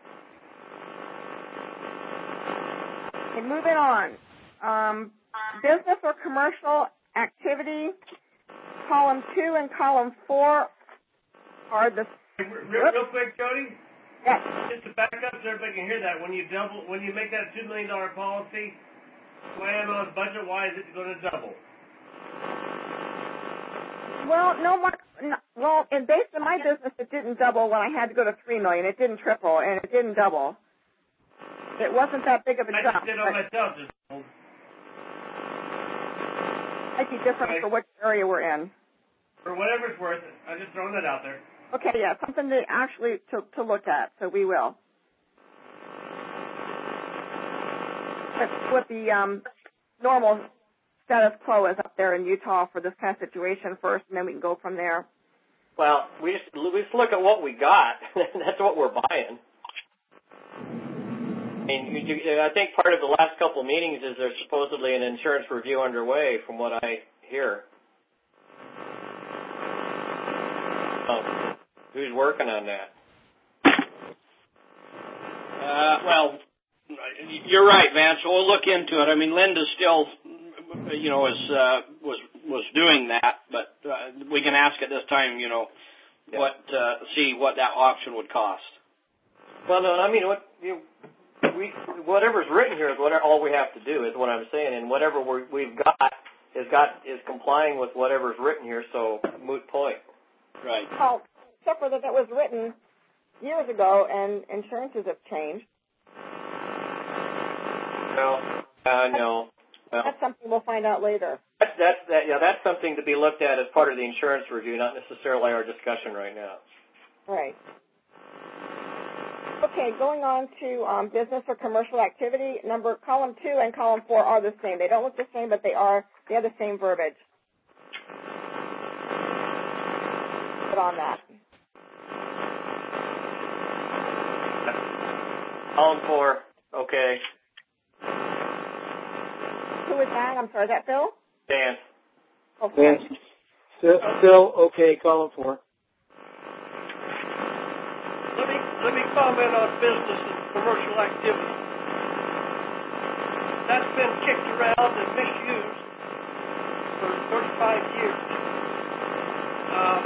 Okay, moving on. Um, business or commercial activity, column two and column four are the. Real, real quick, Jody. Yes. Just to back up so everybody can hear that, when you double, when you make that two million dollar policy, plan on budget wise, it's going to double. Well, no more. No, well, and based on my business, it didn't double when I had to go to three million. It didn't triple, and it didn't double. It wasn't that big of a I jump. just did on myself. Just might be different okay. for which area we're in. For whatever it's worth, I'm just throwing that out there. Okay, yeah, something to actually to, to look at, so we will. But what the um, normal status quo is up there in Utah for this kind of situation first, and then we can go from there. Well, we just, we just look at what we got. That's what we're buying. I mean, you, I think part of the last couple of meetings is there's supposedly an insurance review underway, from what I hear. Oh, who's working on that? Uh, well, you're right, Vance. We'll look into it. I mean, Linda still, you know, is uh, was was doing that, but uh, we can ask at this time, you know, Yeah. what uh, see what that option would cost. Well, no, I mean, what you, we whatever's written here is what all we have to do is what I'm saying, and whatever we're, we've got is got is complying with whatever's written here. So moot point. Right. Well, except for that that was written years ago, and insurances have changed. No, uh, no. Well, That's something we'll find out later. that's, that's that. Yeah, that's something to be looked at as part of the insurance review, not necessarily our discussion right now. Right. Okay, going on to um, business or commercial activity. Number column two and column four are the same. They don't look the same, but they are they have the same verbiage. Put on that. Column four. Okay. Who is that? I'm sorry, is that Phil? Dan. Okay. Phil, Phil, okay, column four. Let me let me comment on business and commercial activity. That's been kicked around and misused for thirty-five years. Um,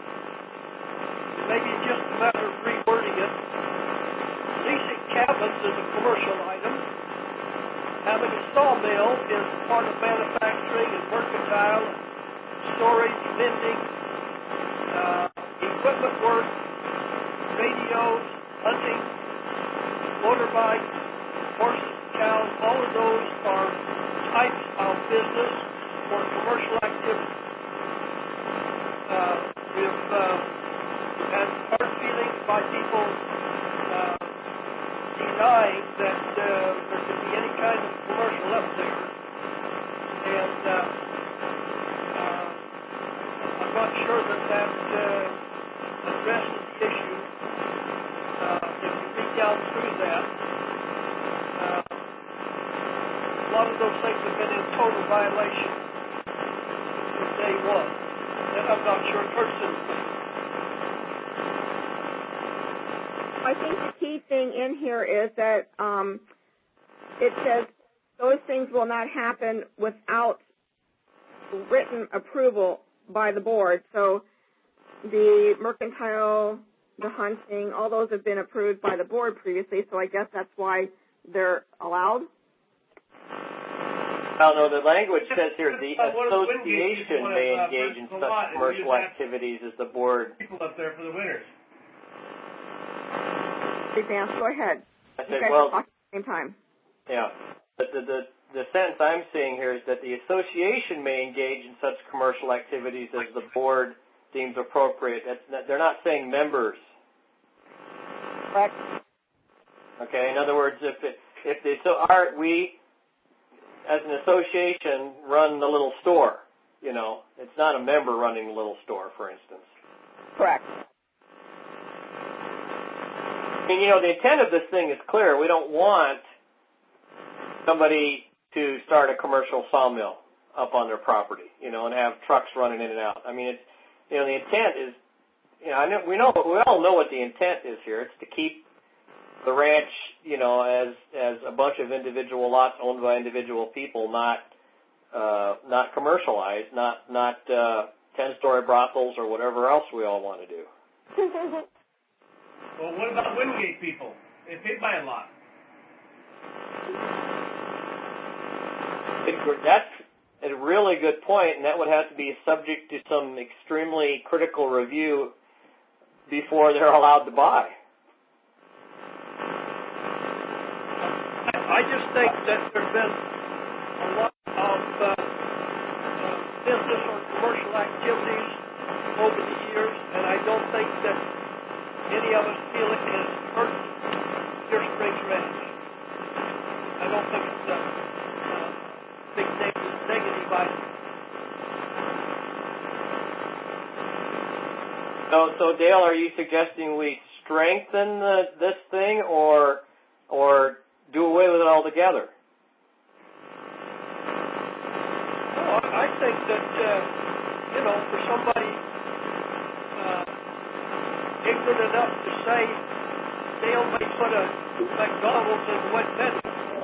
maybe it's just a matter of rewording it. Leasing cabins is a commercial item. Having a sawmill is part of manufacturing and mercantile, storage, vending, uh, equipment work, radios, hunting, motorbikes, horses, cows. All of those are types of business or commercial activity. Uh, we've, uh, we've had hard feelings by people uh, denying that uh, there could be any kind of commercial up there. And uh, uh, I'm not sure that that uh, addresses the issue. Uh, if you read down through that, uh, a lot of those things have been in total violation from day one. And I'm not sure it hurts anything. I think the key thing in here is that um, it says those things will not happen without written approval by the board. So the mercantile, the hunting, all those have been approved by the board previously, so I guess that's why they're allowed. Well, no, the language says here the association may engage in such commercial activities as the board. People up there for the winters. Vance, go ahead. I You said, guys well, are talking at the same time. yeah. But the, the, the sentence I'm seeing here is that the association may engage in such commercial activities as the board deems appropriate. That's not, they're not saying members. Correct. Okay. In other words, if it, if they so our we as an association, run the little store. You know, it's not a member running the little store, for instance. Correct. I mean, you know, the intent of this thing is clear. We don't want somebody to start a commercial sawmill up on their property, you know, and have trucks running in and out. I mean, it's, you know, the intent is, you know, I know, we know, we all know what the intent is here. It's to keep the ranch, you know, as as a bunch of individual lots owned by individual people, not uh, not commercialized, not not uh, ten-story brothels or whatever else we all want to do. Well, what about Wingate people? If they buy a lot. It, that's a really good point, and that would have to be subject to some extremely critical review before they're allowed to buy. I just think that there's been a lot of uh, uh, business or commercial activities over the years, and I don't think that any of us feel it has hurt Deer Springs Ranch. I don't think it's a uh, big negative, negative item. So, so Dale, are you suggesting we strengthen the, this thing, or or do away with it altogether? Well, I think that uh, you know, for somebody uh, ignorant enough to say Dale may put a McDonald's in Wet Meadow,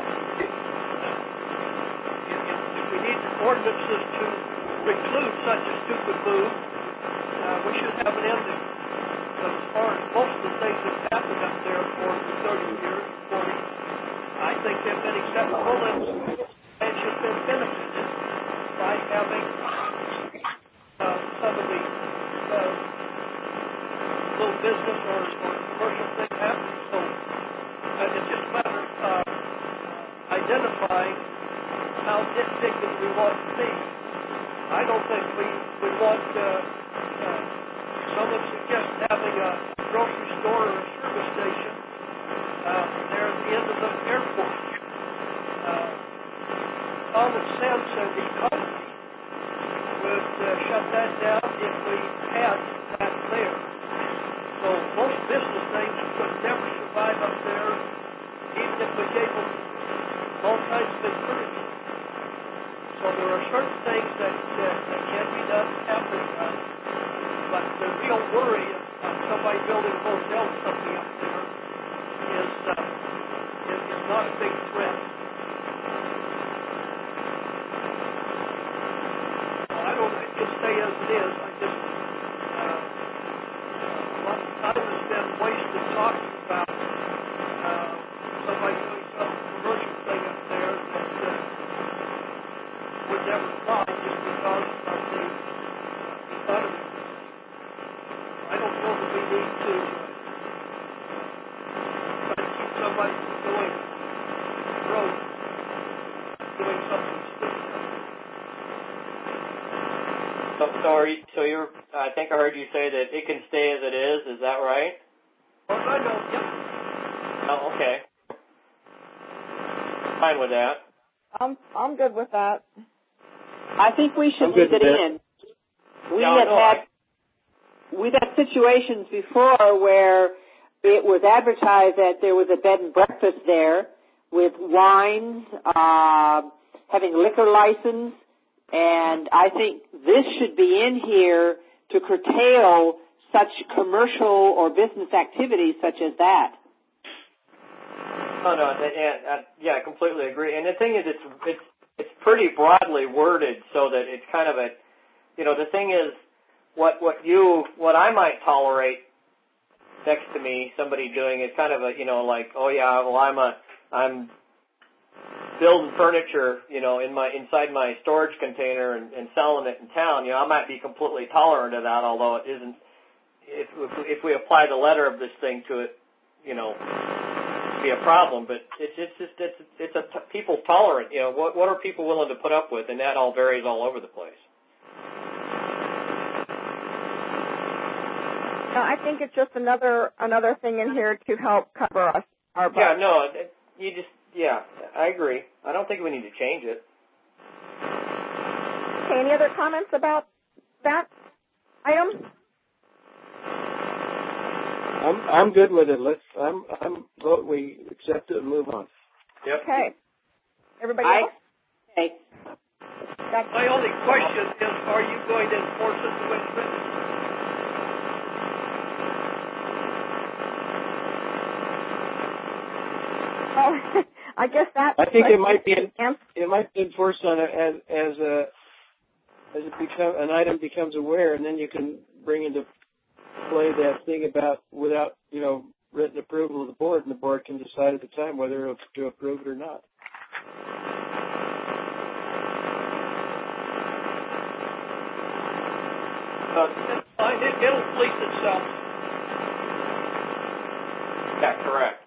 if, if we need ordinances to preclude such a stupid move, uh, we should have an ending. But as far as most of the things that happened up there for thirty years, forty, I think they've been acceptable, and and has been benefited by having uh, some of the uh, little business or, or commercial thing happen. So uh, it's just a matter of uh, identifying how nitpicky we want to be. I don't think we, we want, uh, uh, someone suggests having a grocery store or a service station uh, there at the end of the airport. Uh, common sense and economy would uh, shut that down if we had that there. So most business things could never survive up there, even if we gave them all kinds of encouragement. So there are certain things that, uh, that can be done, have been done, but the real worry of, of somebody building a hotel or something up there is, uh, is, is not a big threat. So I don't think it stay as it is. I just, uh, a lot of time has been wasted talking about uh, somebody doing some commercial thing up there that uh, would never fly just because of the economy. I don't know that we need to uh, try to keep somebody from going broke, doing something stupid. So, so, are you, so you're, I think I heard you say that it can stay as it is. Is that right? Well, I know, yep. Oh, okay. Fine with that. I'm I'm good with that. I think we should leave it in. We No, have no, had I- we've had situations before where it was advertised that there was a bed and breakfast there with wines, uh, having liquor license, and I think this should be in here to curtail such commercial or business activities such as that. Oh, no, yeah, uh, yeah, I completely agree. And the thing is, it's it's it's pretty broadly worded so that it's kind of a, you know, the thing is, what what you what I might tolerate next to me, somebody doing is kind of a, you know, like, oh yeah, well I'm a I'm building furniture, you know, in my inside my storage container and, and selling it in town. You know, I might be completely tolerant of that, although it isn't. If if we apply the letter of this thing to it, you know, be a problem, but it's it's just it's it's a t- people tolerant. You know, what what are people willing to put up with, and that all varies all over the place. No, I think it's just another another thing in here to help cover us our butts. Yeah, no, you just yeah, I agree. I don't think we need to change it. Okay, any other comments about that item? I'm I'm good with it. Let's I'm I'm vote we accept it and move on. Yep. Okay. Everybody I, else? okay. That's, My only question is, are you going to enforce it the way it's written? oh, I guess that. I think it might be an, it might be enforced on a, as as a as it become an item becomes aware, and then you can bring into play that thing about without you know written approval of the board, and the board can decide at the time whether to approve it or not. Uh, it's fine. It, it'll police itself. Yeah, correct.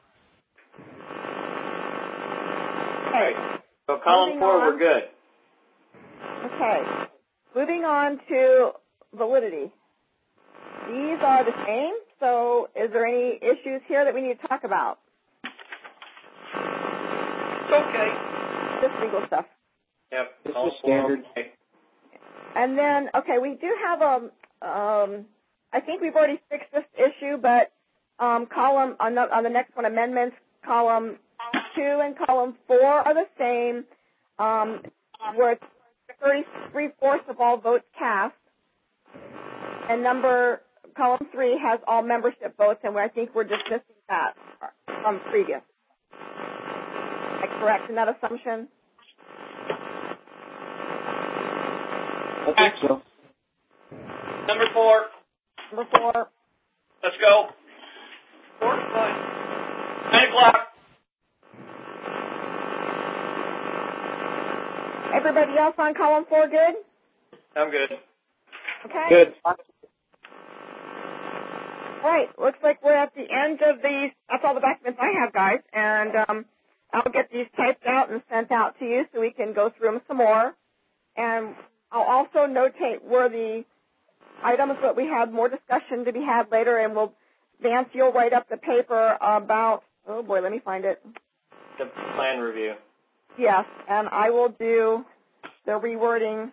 okay. So column Moving four, on. we're good. Okay. Moving on to validity. These are the same, so is there any issues here that we need to talk about? It's okay. Just legal stuff. Yep. This column is four, standard. okay. And then, okay, we do have a, um, I think we've already fixed this issue, but um, column, on the, on the next one, amendments, column two and column four are the same, um, where it's thirty-three-fourths of all votes cast. And number, column three has all membership votes, and I think we're dismissing that from previous. Am I correct in that assumption? I think so. Number four. Number four. Let's go. Four's fine. Nine o'clock. Everybody else on column four good? I'm good. Okay. Good. All right. Looks like we're at the end of these. That's all the documents I have, guys. And um, I'll get these typed out and sent out to you so we can go through them some more. And I'll also notate where the items that we have more discussion to be had later, and we'll, Vance, you'll write up the paper about, oh boy, let me find it. The plan review. Yes, and I will do the rewording.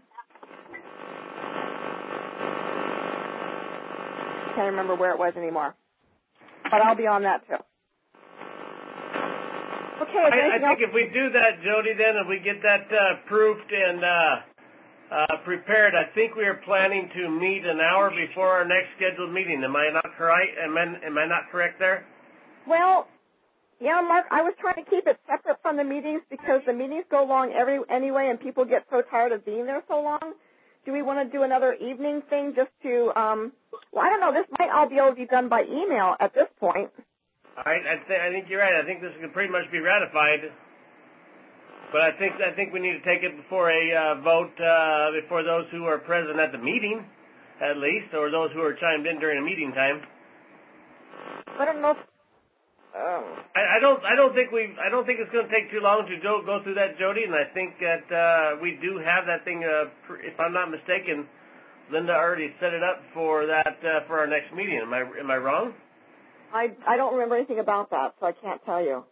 Can't remember where it was anymore, but I'll be on that too. Okay. I, I think if we do that, Jody, then if we get that uh, proofed and uh, uh, prepared, I think we are planning to meet an hour before our next scheduled meeting. Am I not correct? Am I, am I not correct there? Well, yeah, Mark, I was trying to keep it separate from the meetings because the meetings go long every anyway, and people get so tired of being there so long. Do we want to do another evening thing just to, um, well, I don't know, this might all be able to be done by email at this point. All right, I, th- I think you're right. I think this can pretty much be ratified. But I think I think we need to take it before a uh, vote, uh, before those who are present at the meeting, at least, or those who are chimed in during the meeting time. I don't know if, um, I, I don't. I don't think we. I don't think it's going to take too long to go go through that, Jody. And I think that uh, we do have that thing. Uh, pr- if I'm not mistaken, Linda already set it up for that uh, for our next meeting. Am I am I wrong? I I don't remember anything about that, so I can't tell you.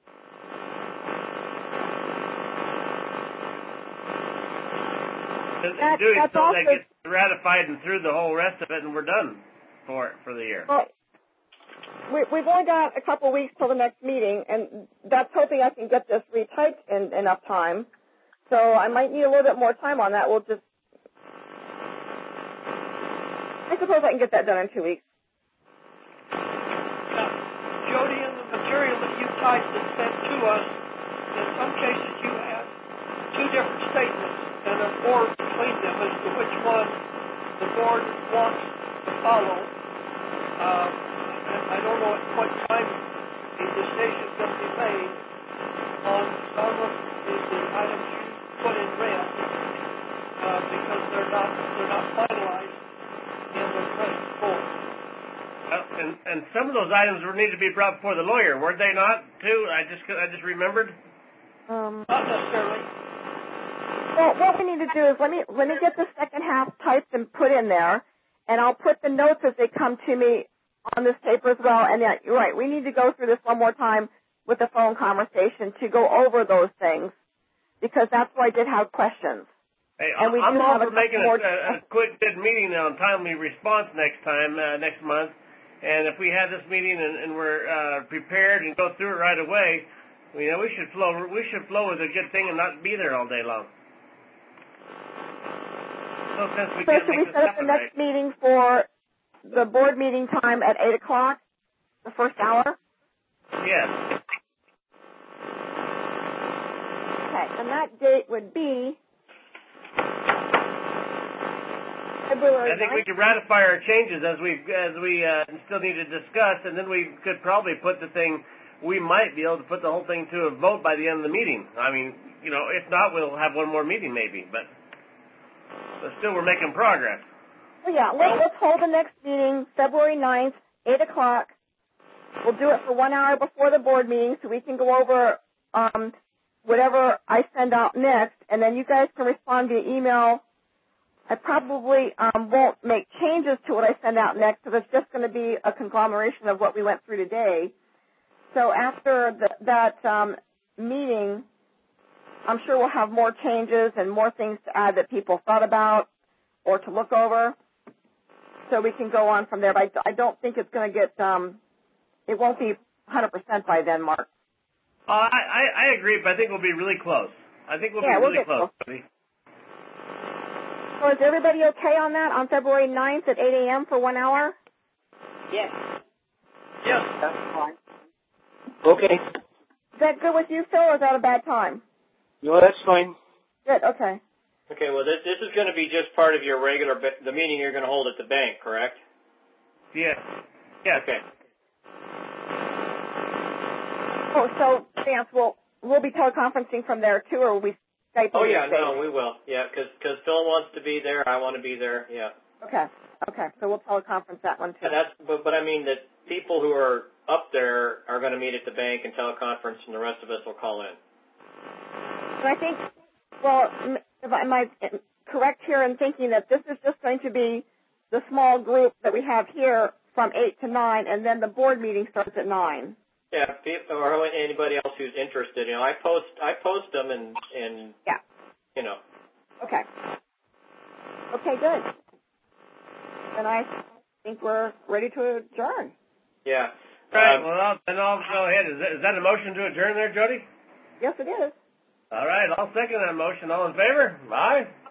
That, doing that's so also, that gets ratified and through the whole rest of it, and we're done for it for the year. Well, we, we've only got a couple weeks till the next meeting, and that's hoping I can get this retyped in enough time. So I might need a little bit more time on that. We'll just, I suppose I can get that done in two weeks. Now, Jody, in the material that you typed and sent to us, in some cases you had two different statements, and a board between them as to which one the board wants to follow. Um, and I don't know at what time the decision is going to be made on some of the, the items you put in red, uh, because they're not they're not finalized in the present board. Uh, and and some of those items were need to be brought before the lawyer, weren't they not? Too. I just I just remembered. Um, Not necessarily. Well, what we need to do is let me let me get the second half typed and put in there, and I'll put the notes as they come to me on this paper as well. And yeah, you're right. We need to go through this one more time with the phone conversation to go over those things, because that's where I did have questions. Hey, And we I'm do all have a for making a, more- a, a quick, good meeting on timely response next time, uh, next month. And if we have this meeting and, and we're uh, prepared and go through it right away, you know, we should flow. We should flow with a good thing and not be there all day long. So since we So can't should we make this set up the happen, next right? meeting for the board meeting time at eight o'clock, the first hour? Yes. Okay, and that date would be February I think we ninth. could ratify our changes as we as we uh, still need to discuss, and then we could probably put the thing. We might be able to put the whole thing to a vote by the end of the meeting. I mean, you know, if not, we'll have one more meeting maybe, but, but still we're making progress. Well, yeah, let's, let's hold the next meeting February ninth, eight o'clock. We'll do it for one hour before the board meeting so we can go over um, whatever I send out next, and then you guys can respond via email. I probably um, won't make changes to what I send out next because it's just going to be a conglomeration of what we went through today. So after the, that um, meeting, I'm sure we'll have more changes and more things to add that people thought about or to look over. So we can go on from there. But I don't think it's going to get, um, it won't be one hundred percent by then, Mark. Uh, I, I, I agree, but I think we'll be really close. I think we'll Yeah, be we'll really get close. close. So is everybody okay on that on February ninth at eight a.m. for one hour? Yes. Yes. That's fine. Okay. Is that good with you, Phil, or is that a bad time? No, that's fine. Good, okay. Okay, well, this, this is going to be just part of your regular, the meeting you're going to hold at the bank, correct? Yes. Yes. Okay. Oh, so, Vance, we'll, we'll be teleconferencing from there, too, or will we Skype? Oh, yeah, no, we will. Yeah, because because Phil wants to be there. I want to be there. Yeah. Okay, okay. So we'll teleconference that one, too. And that's, but, but I mean that people who are up there are going to meet at the bank and teleconference, and the rest of us will call in. And I think, well, m- if I, am I correct here in thinking that this is just going to be the small group that we have here from eight to nine, and then the board meeting starts at nine? Yeah, people, or anybody else who's interested. You know, I post I post them, and and Yeah. you know. Okay. Okay, good. Then I think we're ready to adjourn. Yeah. All right, Um, well, I'll, then I'll go ahead. Is that, is that a motion to adjourn there, Jody? Yes, it is. All right, I'll second that motion. All in favor? Aye.